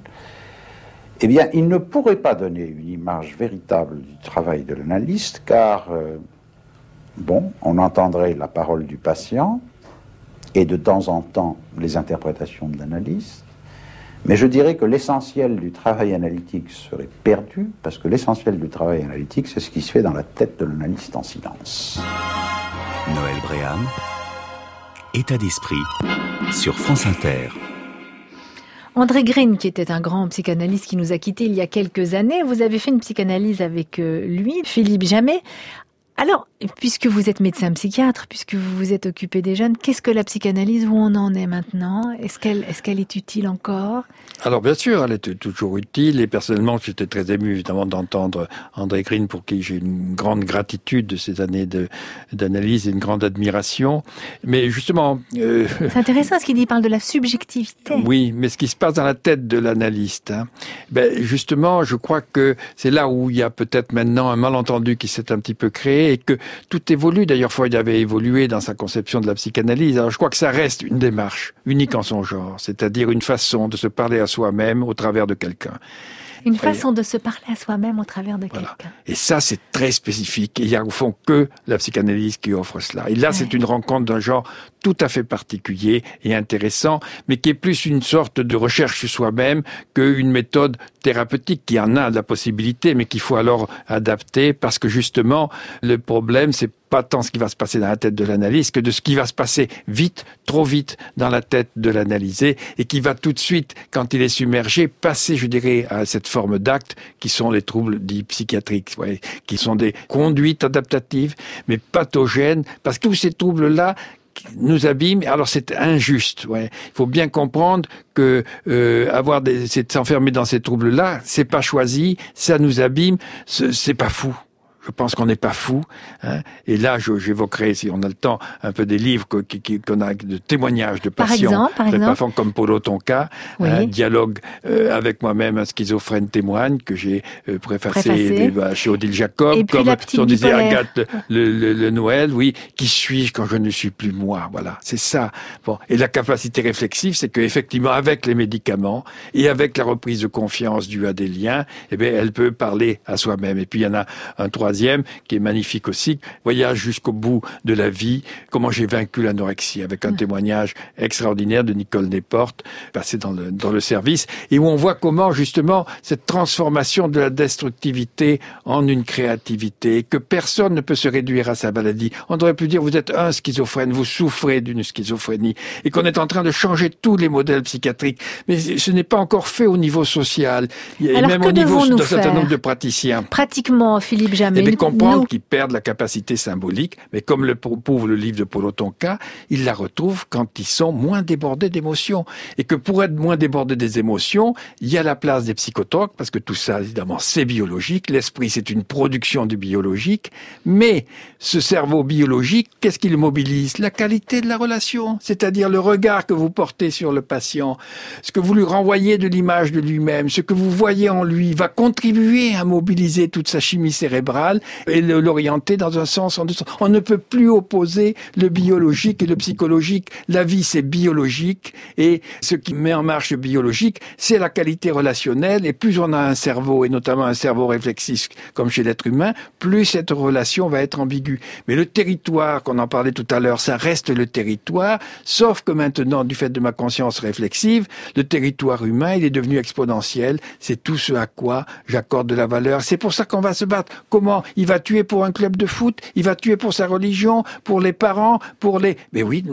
eh bien, il ne pourrait pas donner une image véritable du travail de l'analyste, car, on entendrait la parole du patient, et de temps en temps les interprétations de l'analyste. Mais je dirais que l'essentiel du travail analytique serait perdu, parce que l'essentiel du travail analytique, c'est ce qui se fait dans la tête de l'analyste en silence. Noël Bréham, État d'esprit, sur France Inter. André Green, qui était un grand psychanalyste qui nous a quittés il y a quelques années, vous avez fait une psychanalyse avec lui, Philippe Jamet. Alors, puisque vous êtes médecin psychiatre, puisque vous vous êtes occupé des jeunes, qu'est-ce que la psychanalyse, où on en est maintenant ? Est-ce qu'elle est utile encore ? Alors bien sûr, elle est toujours utile, et personnellement j'étais très ému évidemment d'entendre André Green, pour qui j'ai une grande gratitude de ces années d'analyse et une grande admiration. Mais justement... C'est intéressant ce qu'il dit, il parle de la subjectivité. Oui, mais ce qui se passe dans la tête de l'analyste, justement, je crois que c'est là où il y a peut-être maintenant un malentendu qui s'est un petit peu créé, et que tout évolue. D'ailleurs, Freud avait évolué dans sa conception de la psychanalyse. Alors, je crois que ça reste une démarche unique en son genre, c'est-à-dire une façon de se parler à soi-même au travers de quelqu'un. Une façon de se parler à soi-même au travers de quelqu'un. Et ça, c'est très spécifique. Et il y a au fond que la psychanalyse qui offre cela. Et là, c'est une rencontre d'un genre tout à fait particulier et intéressant, mais qui est plus une sorte de recherche sur soi-même qu'une méthode thérapeutique qui en a de la possibilité, mais qu'il faut alors adapter, parce que justement, le problème, c'est pas tant ce qui va se passer dans la tête de l'analyste que de ce qui va se passer vite, trop vite dans la tête de l'analysé, et qui va tout de suite, quand il est submergé, passer, je dirais, à cette forme d'acte qui sont les troubles dits psychiatriques, qui sont des conduites adaptatives, mais pathogènes, parce que tous ces troubles-là nous abîment. Alors c'est injuste. Il faut bien comprendre que c'est s'enfermer dans ces troubles-là, c'est pas choisi, ça nous abîme, c'est pas fou. Je pense qu'on n'est pas fou. Et là, j'évoquerai, si on a le temps, un peu des livres qu'on a de témoignages de patients, comme Polo Tonka, dialogue avec moi-même, un schizophrène témoigne, que j'ai préfacé chez Odile Jacob, et comme on disait Agathe le Noël, qui suis-je quand je ne suis plus moi, voilà, c'est ça. Bon, et la capacité réflexive, c'est qu'effectivement, avec les médicaments et avec la reprise de confiance due à des liens, elle peut parler à soi-même. Et puis il y en a un troisième qui est magnifique aussi, Voyage jusqu'au bout de la vie, comment j'ai vaincu l'anorexie, avec un témoignage extraordinaire de Nicole Nesporte, passé dans le service, et où on voit comment justement cette transformation de la destructivité en une créativité, que personne ne peut se réduire à sa maladie. On aurait pu dire, vous êtes un schizophrène, vous souffrez d'une schizophrénie, et qu'on est en train de changer tous les modèles psychiatriques. Mais ce n'est pas encore fait au niveau social, et alors, même au niveau d'un certain nombre de praticiens. Pratiquement, Philippe Jamet, comprendre qu'ils perdent la capacité symbolique, mais comme le prouve le livre de Polo Tonka, ils la retrouvent quand ils sont moins débordés d'émotions. Et que pour être moins débordés des émotions, il y a la place des psychotropes, parce que tout ça, évidemment, c'est biologique. L'esprit, c'est une production du biologique. Mais ce cerveau biologique, qu'est-ce qu'il mobilise ? La qualité de la relation, c'est-à-dire le regard que vous portez sur le patient, ce que vous lui renvoyez de l'image de lui-même, ce que vous voyez en lui, va contribuer à mobiliser toute sa chimie cérébrale et l'orienter dans un sens, en deux sens. On ne peut plus opposer le biologique et le psychologique. La vie, c'est biologique, et ce qui met en marche le biologique, c'est la qualité relationnelle, et plus on a un cerveau, et notamment un cerveau réflexif, comme chez l'être humain, plus cette relation va être ambiguë. Mais le territoire, qu'on en parlait tout à l'heure, ça reste le territoire, sauf que maintenant, du fait de ma conscience réflexive, le territoire humain, il est devenu exponentiel, c'est tout ce à quoi j'accorde de la valeur. C'est pour ça qu'on va se battre. Comment ? Il va tuer pour un club de foot, il va tuer pour sa religion, pour les parents, pour les... Mais oui,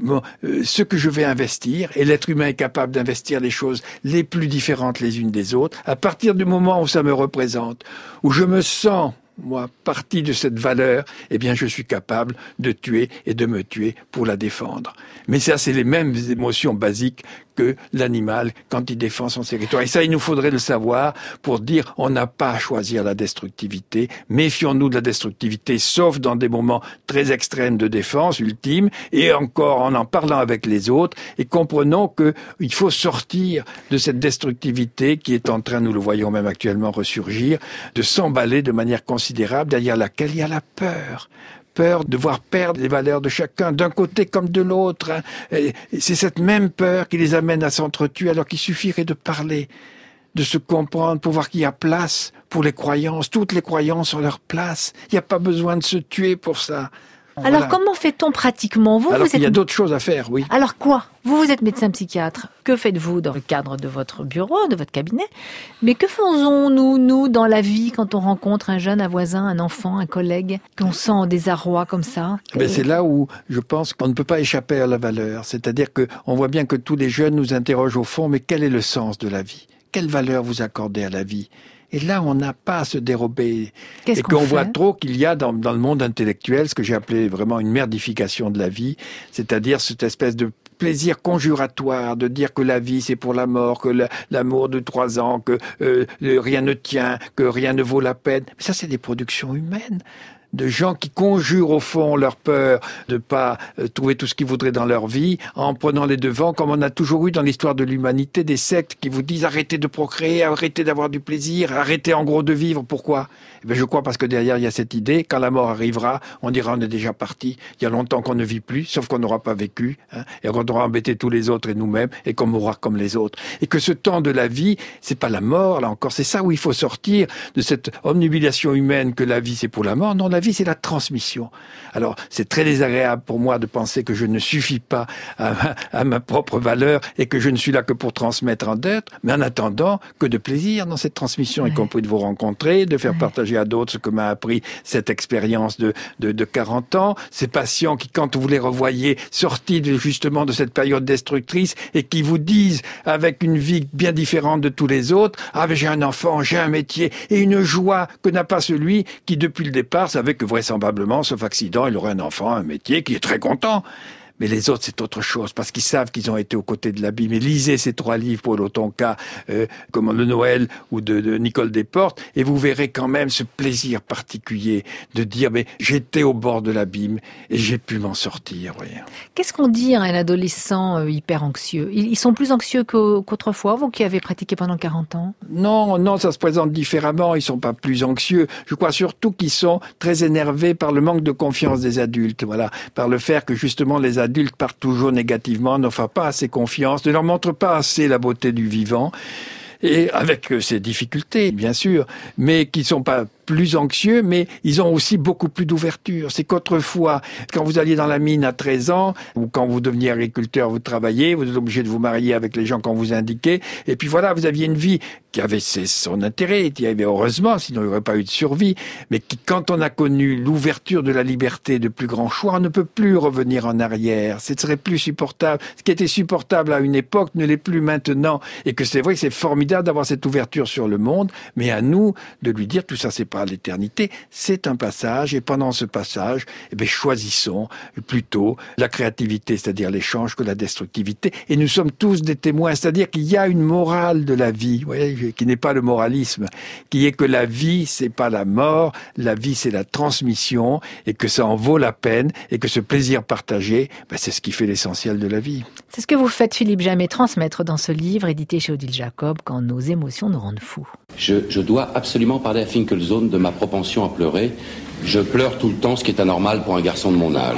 ce que je vais investir, et l'être humain est capable d'investir les choses les plus différentes les unes des autres, à partir du moment où ça me représente, où je me sens, moi, partie de cette valeur, je suis capable de tuer et de me tuer pour la défendre. Mais ça, c'est les mêmes émotions basiques que l'animal quand il défend son territoire. Et ça, il nous faudrait le savoir pour dire on n'a pas à choisir la destructivité. Méfions-nous de la destructivité, sauf dans des moments très extrêmes de défense ultime, et encore en parlant avec les autres, et comprenons qu'il faut sortir de cette destructivité qui est en train, nous le voyons même actuellement ressurgir, de s'emballer de manière considérable, derrière laquelle il y a la peur. Peur de voir perdre les valeurs de chacun, d'un côté comme de l'autre. Et c'est cette même peur qui les amène à s'entretuer, alors qu'il suffirait de parler, de se comprendre, pour voir qu'il y a place pour les croyances. Toutes les croyances ont leur place. Il n'y a pas besoin de se tuer pour ça. Alors Voilà. comment fait-on pratiquement Alors vous qu'il y a êtes... d'autres choses à faire, oui. Alors quoi? Vous êtes médecin psychiatre. Que faites-vous dans le cadre de votre bureau, de votre cabinet? Mais que faisons-nous, nous, dans la vie, quand on rencontre un jeune, un voisin, un enfant, un collègue, qu'on sent en désarroi comme ça? Ben c'est là où je pense qu'on ne peut pas échapper à la valeur. C'est-à-dire qu'on voit bien que tous les jeunes nous interrogent au fond, mais quel est le sens de la vie? Quelle valeur vous accordez à la vie? Et là, on n'a pas à se dérober. Qu'est-ce Et qu'on qu'on voit fait trop qu'il y a dans le monde intellectuel ce que j'ai appelé vraiment une merdification de la vie, c'est-à-dire cette espèce de plaisir conjuratoire de dire que la vie c'est pour la mort, que l'amour de 3 ans, que rien ne tient, que rien ne vaut la peine. Mais ça, c'est des productions humaines. De gens qui conjurent au fond leur peur de pas trouver tout ce qu'ils voudraient dans leur vie en prenant les devants, comme on a toujours eu dans l'histoire de l'humanité, des sectes qui vous disent arrêtez de procréer, arrêtez d'avoir du plaisir, arrêtez en gros de vivre. Pourquoi? Eh bien, je crois parce que derrière il y a cette idée, quand la mort arrivera, on dira on est déjà parti, il y a longtemps qu'on ne vit plus, sauf qu'on n'aura pas vécu, hein, et qu'on aura embêté tous les autres et nous-mêmes, et qu'on mourra comme les autres. Et que ce temps de la vie, c'est pas la mort, là encore, c'est ça où il faut sortir de cette omnubilation humaine que la vie c'est pour la mort. Non, la vie c'est la transmission. Alors, c'est très désagréable pour moi de penser que je ne suffis pas à ma propre valeur et que je ne suis là que pour transmettre en d'autres, mais en attendant, que de plaisir dans cette transmission, y compris de vous rencontrer, de faire partager à d'autres ce que m'a appris cette expérience de 40 ans, ces patients qui, quand vous les revoyez, sortis justement de cette période destructrice et qui vous disent, avec une vie bien différente de tous les autres, ah mais j'ai un enfant, j'ai un métier, et une joie que n'a pas celui qui, depuis le départ, savait que vraisemblablement, sauf accident, il aurait un enfant, un métier, qui est très content. Mais les autres, c'est autre chose, parce qu'ils savent qu'ils ont été aux côtés de l'abîme. Et lisez ces 3 livres, Paul Otonka, comme Le Noël, ou de Nicole Desportes, et vous verrez quand même ce plaisir particulier de dire, mais j'étais au bord de l'abîme, et j'ai pu m'en sortir. Voyez. Qu'est-ce qu'on dit à un adolescent hyper anxieux? Ils sont plus anxieux qu'autrefois, vous qui avez pratiqué pendant 40 ans? Non, ça se présente différemment, ils sont pas plus anxieux. Je crois surtout qu'ils sont très énervés par le manque de confiance des adultes, voilà, par le fait que justement les adultes partent toujours négativement, ne font pas assez confiance, ne leur montrent pas assez la beauté du vivant, et avec ses difficultés, bien sûr, mais qui sont pas plus anxieux, mais ils ont aussi beaucoup plus d'ouverture. C'est qu'autrefois, quand vous alliez dans la mine à 13 ans, ou quand vous deveniez agriculteur, vous travailliez, vous êtes obligé de vous marier avec les gens qu'on vous indiquait, et puis voilà, vous aviez une vie qui avait son intérêt, qui avait heureusement, sinon il n'y aurait pas eu de survie, mais qui, quand on a connu l'ouverture de la liberté, de plus grands choix, on ne peut plus revenir en arrière. Ce serait plus supportable. Ce qui était supportable à une époque ne l'est plus maintenant. Et que c'est vrai que c'est formidable d'avoir cette ouverture sur le monde, mais à nous de lui dire tout ça, c'est pas l'éternité, c'est un passage, et pendant ce passage, choisissons plutôt la créativité, c'est-à-dire l'échange, que la destructivité. Et nous sommes tous des témoins, c'est-à-dire qu'il y a une morale de la vie, vous voyez, qui n'est pas le moralisme, qui est que la vie, c'est pas la mort, la vie, c'est la transmission, et que ça en vaut la peine, et que ce plaisir partagé, c'est ce qui fait l'essentiel de la vie. C'est ce que vous faites, Philippe Jamet, transmettre dans ce livre édité chez Odile Jacob, Quand nos émotions nous rendent fous. Je dois absolument parler à Finkelzone de ma propension à pleurer. Je pleure tout le temps, ce qui est anormal pour un garçon de mon âge.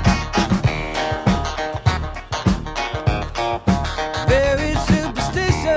Very superstitious.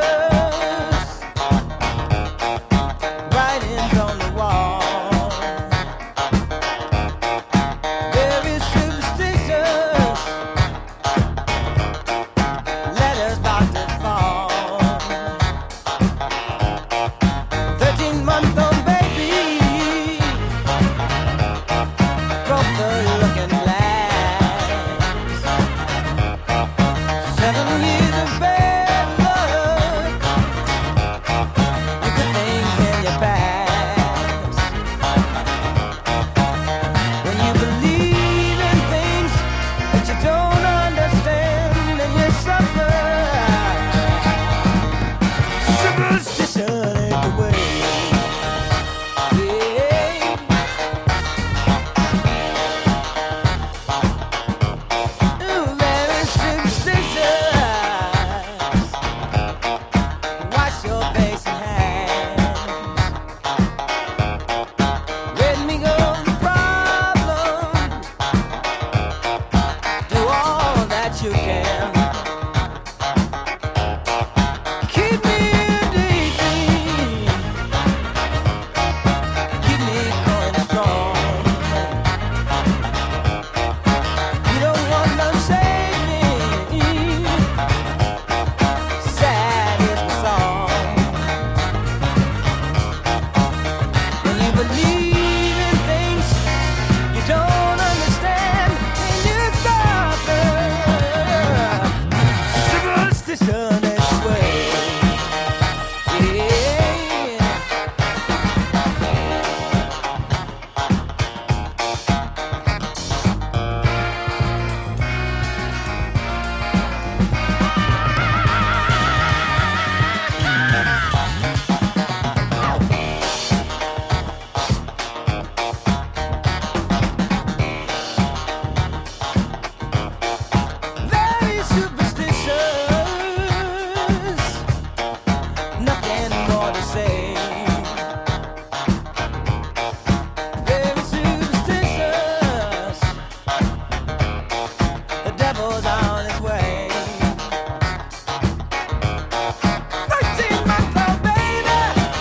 on his way. 13 months old baby.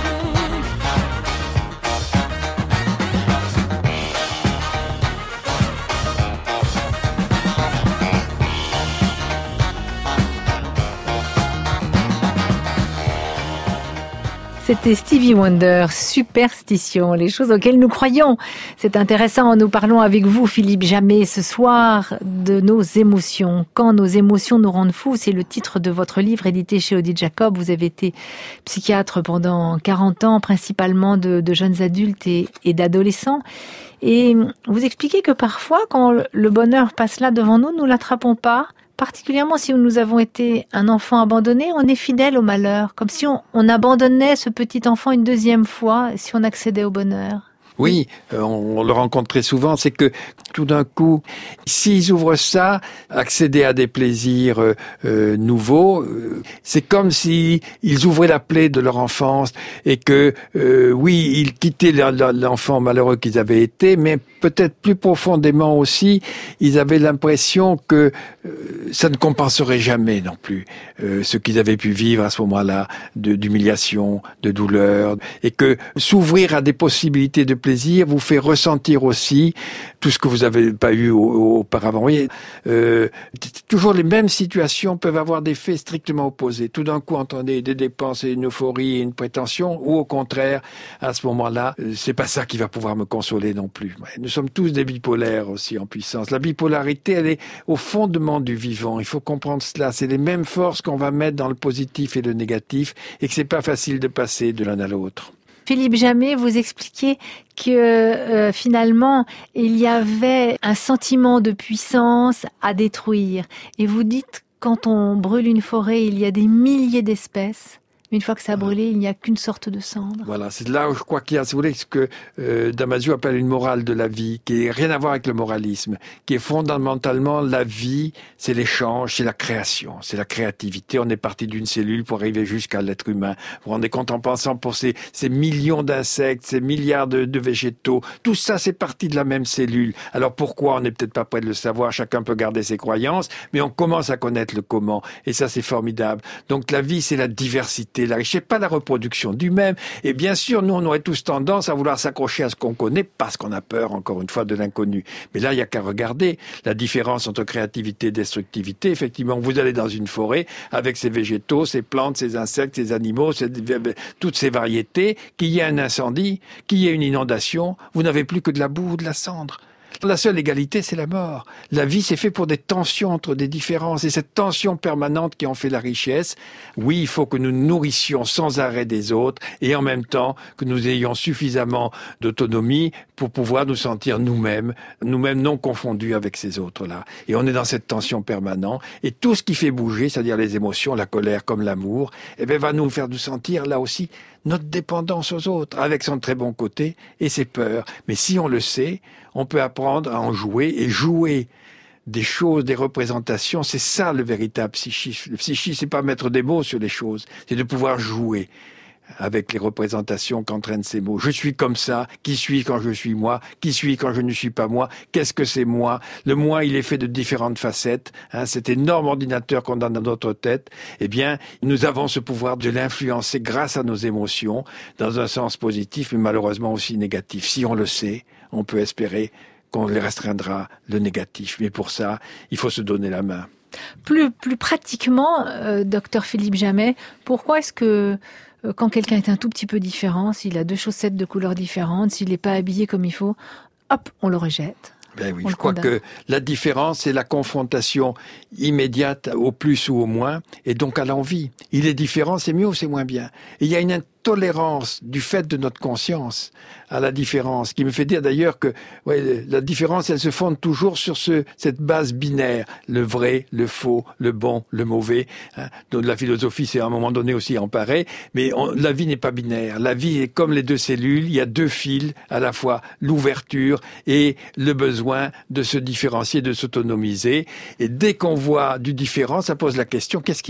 C'était Stevie Wonder, Superstition, les choses auxquelles nous croyons. C'est intéressant, nous parlons avec vous, Philippe Jamet, ce soir, de nos émotions. Quand nos émotions nous rendent fous, c'est le titre de votre livre édité chez Odile Jacob. Vous avez été psychiatre pendant 40 ans, principalement de jeunes adultes et d'adolescents. Et vous expliquez que parfois, quand le bonheur passe là devant nous, nous l'attrapons pas. Particulièrement si nous avons été un enfant abandonné, on est fidèle au malheur, comme si on abandonnait ce petit enfant une deuxième fois, si on accédait au bonheur. Oui, on le rencontre très souvent, c'est que tout d'un coup, s'ils ouvrent ça, accéder à des plaisirs nouveaux, c'est comme si ils ouvraient la plaie de leur enfance et que, oui, ils quittaient l'enfant malheureux qu'ils avaient été, mais peut-être plus profondément aussi, ils avaient l'impression que ça ne compenserait jamais non plus ce qu'ils avaient pu vivre à ce moment-là, d'humiliation, de douleur, et que s'ouvrir à des possibilités de plaisir vous fait ressentir aussi tout ce que vous n'avez pas eu auparavant. Vous voyez, toujours les mêmes situations peuvent avoir des faits strictement opposés. Tout d'un coup, entendez des dépenses et une euphorie et une prétention, ou au contraire, à ce moment-là, c'est pas ça qui va pouvoir me consoler non plus. Nous sommes tous des bipolaires aussi en puissance. La bipolarité, elle est au fondement du vivant. Il faut comprendre cela. C'est les mêmes forces qu'on va mettre dans le positif et le négatif, et que c'est pas facile de passer de l'un à l'autre. Philippe Jamet, vous expliquez que finalement, il y avait un sentiment de puissance à détruire. Et vous dites, quand on brûle une forêt, il y a des milliers d'espèces. Une fois que ça a brûlé, il n'y a qu'une sorte de cendre. Voilà, c'est là où je crois qu'il y a, si vous voulez, ce que Damasio appelle une morale de la vie, qui n'a rien à voir avec le moralisme, qui est fondamentalement la vie, c'est l'échange, c'est la création, c'est la créativité. On est parti d'une cellule pour arriver jusqu'à l'être humain. Vous vous rendez compte en pensant pour ces millions d'insectes, ces milliards de végétaux, tout ça c'est parti de la même cellule. Alors pourquoi? On n'est peut-être pas prêt de le savoir, chacun peut garder ses croyances, mais on commence à connaître le comment, et ça c'est formidable. Donc la vie c'est la diversité, la richesse, pas la reproduction du même. Et bien sûr, nous, on aurait tous tendance à vouloir s'accrocher à ce qu'on connaît parce qu'on a peur, encore une fois, de l'inconnu. Mais là, il n'y a qu'à regarder la différence entre créativité et destructivité. Effectivement, vous allez dans une forêt avec ces végétaux, ces plantes, ces insectes, ces animaux, toutes ces variétés. Qu'il y ait un incendie, qu'il y ait une inondation, vous n'avez plus que de la boue ou de la cendre. La seule égalité, c'est la mort. La vie, c'est fait pour des tensions entre des différences. Et cette tension permanente qui en fait la richesse, oui, il faut que nous nourrissions sans arrêt des autres et en même temps que nous ayons suffisamment d'autonomie pour pouvoir nous sentir nous-mêmes non confondus avec ces autres-là. Et on est dans cette tension permanente. Et tout ce qui fait bouger, c'est-à-dire les émotions, la colère comme l'amour, va nous faire nous sentir là aussi notre dépendance aux autres, avec son très bon côté et ses peurs. Mais si on le sait, on peut apprendre à en jouer et jouer des choses, des représentations. C'est ça le véritable psychisme. Le psychisme, c'est pas mettre des mots sur les choses, c'est de pouvoir jouer avec les représentations qu'entraînent ces mots. Je suis comme ça, qui suis quand je suis moi, qui suis quand je ne suis pas moi, qu'est-ce que c'est moi? Le moi, il est fait de différentes facettes, cet énorme ordinateur qu'on a dans notre tête. Eh bien, nous avons ce pouvoir de l'influencer grâce à nos émotions, dans un sens positif, mais malheureusement aussi négatif. Si on le sait, on peut espérer qu'on les restreindra le négatif. Mais pour ça, il faut se donner la main. Plus pratiquement, docteur Philippe Jamet, pourquoi est-ce que quand quelqu'un est un tout petit peu différent, s'il a 2 chaussettes de couleurs différentes, s'il n'est pas habillé comme il faut, hop, on le rejette? Ben oui, je crois que la différence, c'est la confrontation immédiate au plus ou au moins, et donc à l'envie. Il est différent, c'est mieux ou c'est moins bien. Et il y a une intolérance du fait de notre conscience à la différence, qui me fait dire d'ailleurs que la différence, elle se fonde toujours sur cette base binaire, le vrai, le faux, le bon, le mauvais. Donc la philosophie, c'est à un moment donné aussi emparée, mais la vie n'est pas binaire. La vie est comme les 2 cellules, il y a 2 fils, à la fois l'ouverture et le besoin de se différencier, de s'autonomiser. Et dès qu'on voit du différent, ça pose la question, qu'est-ce qui est mieux ?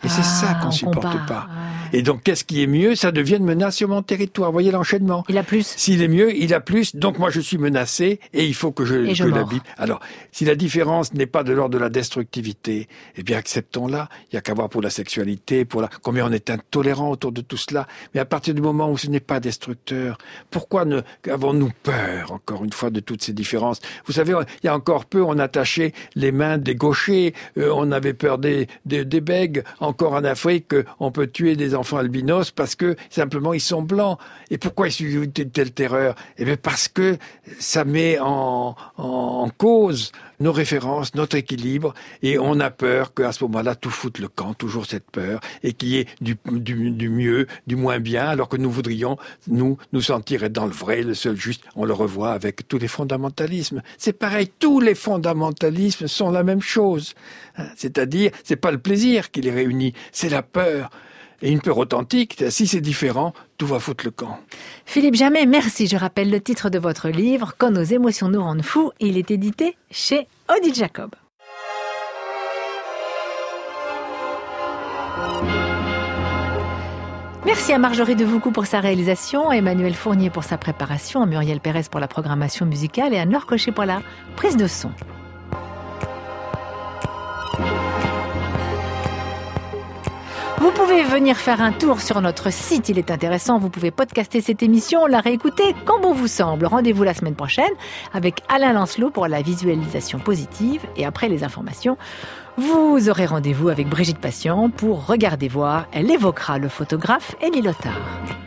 Et c'est ça qu'on supporte pas. Et donc, qu'est-ce qui est mieux? Ça devient une menace sur mon territoire. Vous voyez l'enchaînement? Il a plus. S'il est mieux, il a plus. Donc, moi, je suis menacé et il faut que je l'habite. Alors, si la différence n'est pas de l'ordre de la destructivité, eh bien, acceptons-la. Il n'y a qu'à voir pour la sexualité, combien on est intolérant autour de tout cela. Mais à partir du moment où ce n'est pas destructeur, pourquoi avons-nous peur, encore une fois, de toutes ces différences? Vous savez, il y a encore peu, on attachait les mains des gauchers, on avait peur des bègues. Encore en Afrique, on peut tuer des enfants albinos parce que simplement ils sont blancs. Et pourquoi ils subissent une telle terreur? Eh bien parce que ça met en cause nos références, notre équilibre, et on a peur qu'à ce moment-là tout foute le camp, toujours cette peur, et qu'il y ait du mieux, du moins bien, alors que nous voudrions nous sentir être dans le vrai, le seul juste. On le revoit avec tous les fondamentalismes. C'est pareil, tous les fondamentalismes sont la même chose. C'est-à-dire, c'est pas le plaisir qui les réunit, c'est la peur. Et une peur authentique, si c'est différent, tout va foutre le camp. Philippe Jamet, merci. Je rappelle le titre de votre livre, Quand nos émotions nous rendent fous. Il est édité chez Odile Jacob. Merci à Marjorie Devoucou pour sa réalisation, à Emmanuel Fournier pour sa préparation, à Muriel Pérez pour la programmation musicale et à Laure Cochet pour la prise de son. Vous pouvez venir faire un tour sur notre site, il est intéressant, vous pouvez podcaster cette émission, la réécouter quand bon vous semble. Rendez-vous la semaine prochaine avec Alain Lancelot pour la visualisation positive et après les informations, vous aurez rendez-vous avec Brigitte Patient pour Regarder voir, elle évoquera le photographe Élie Lottard.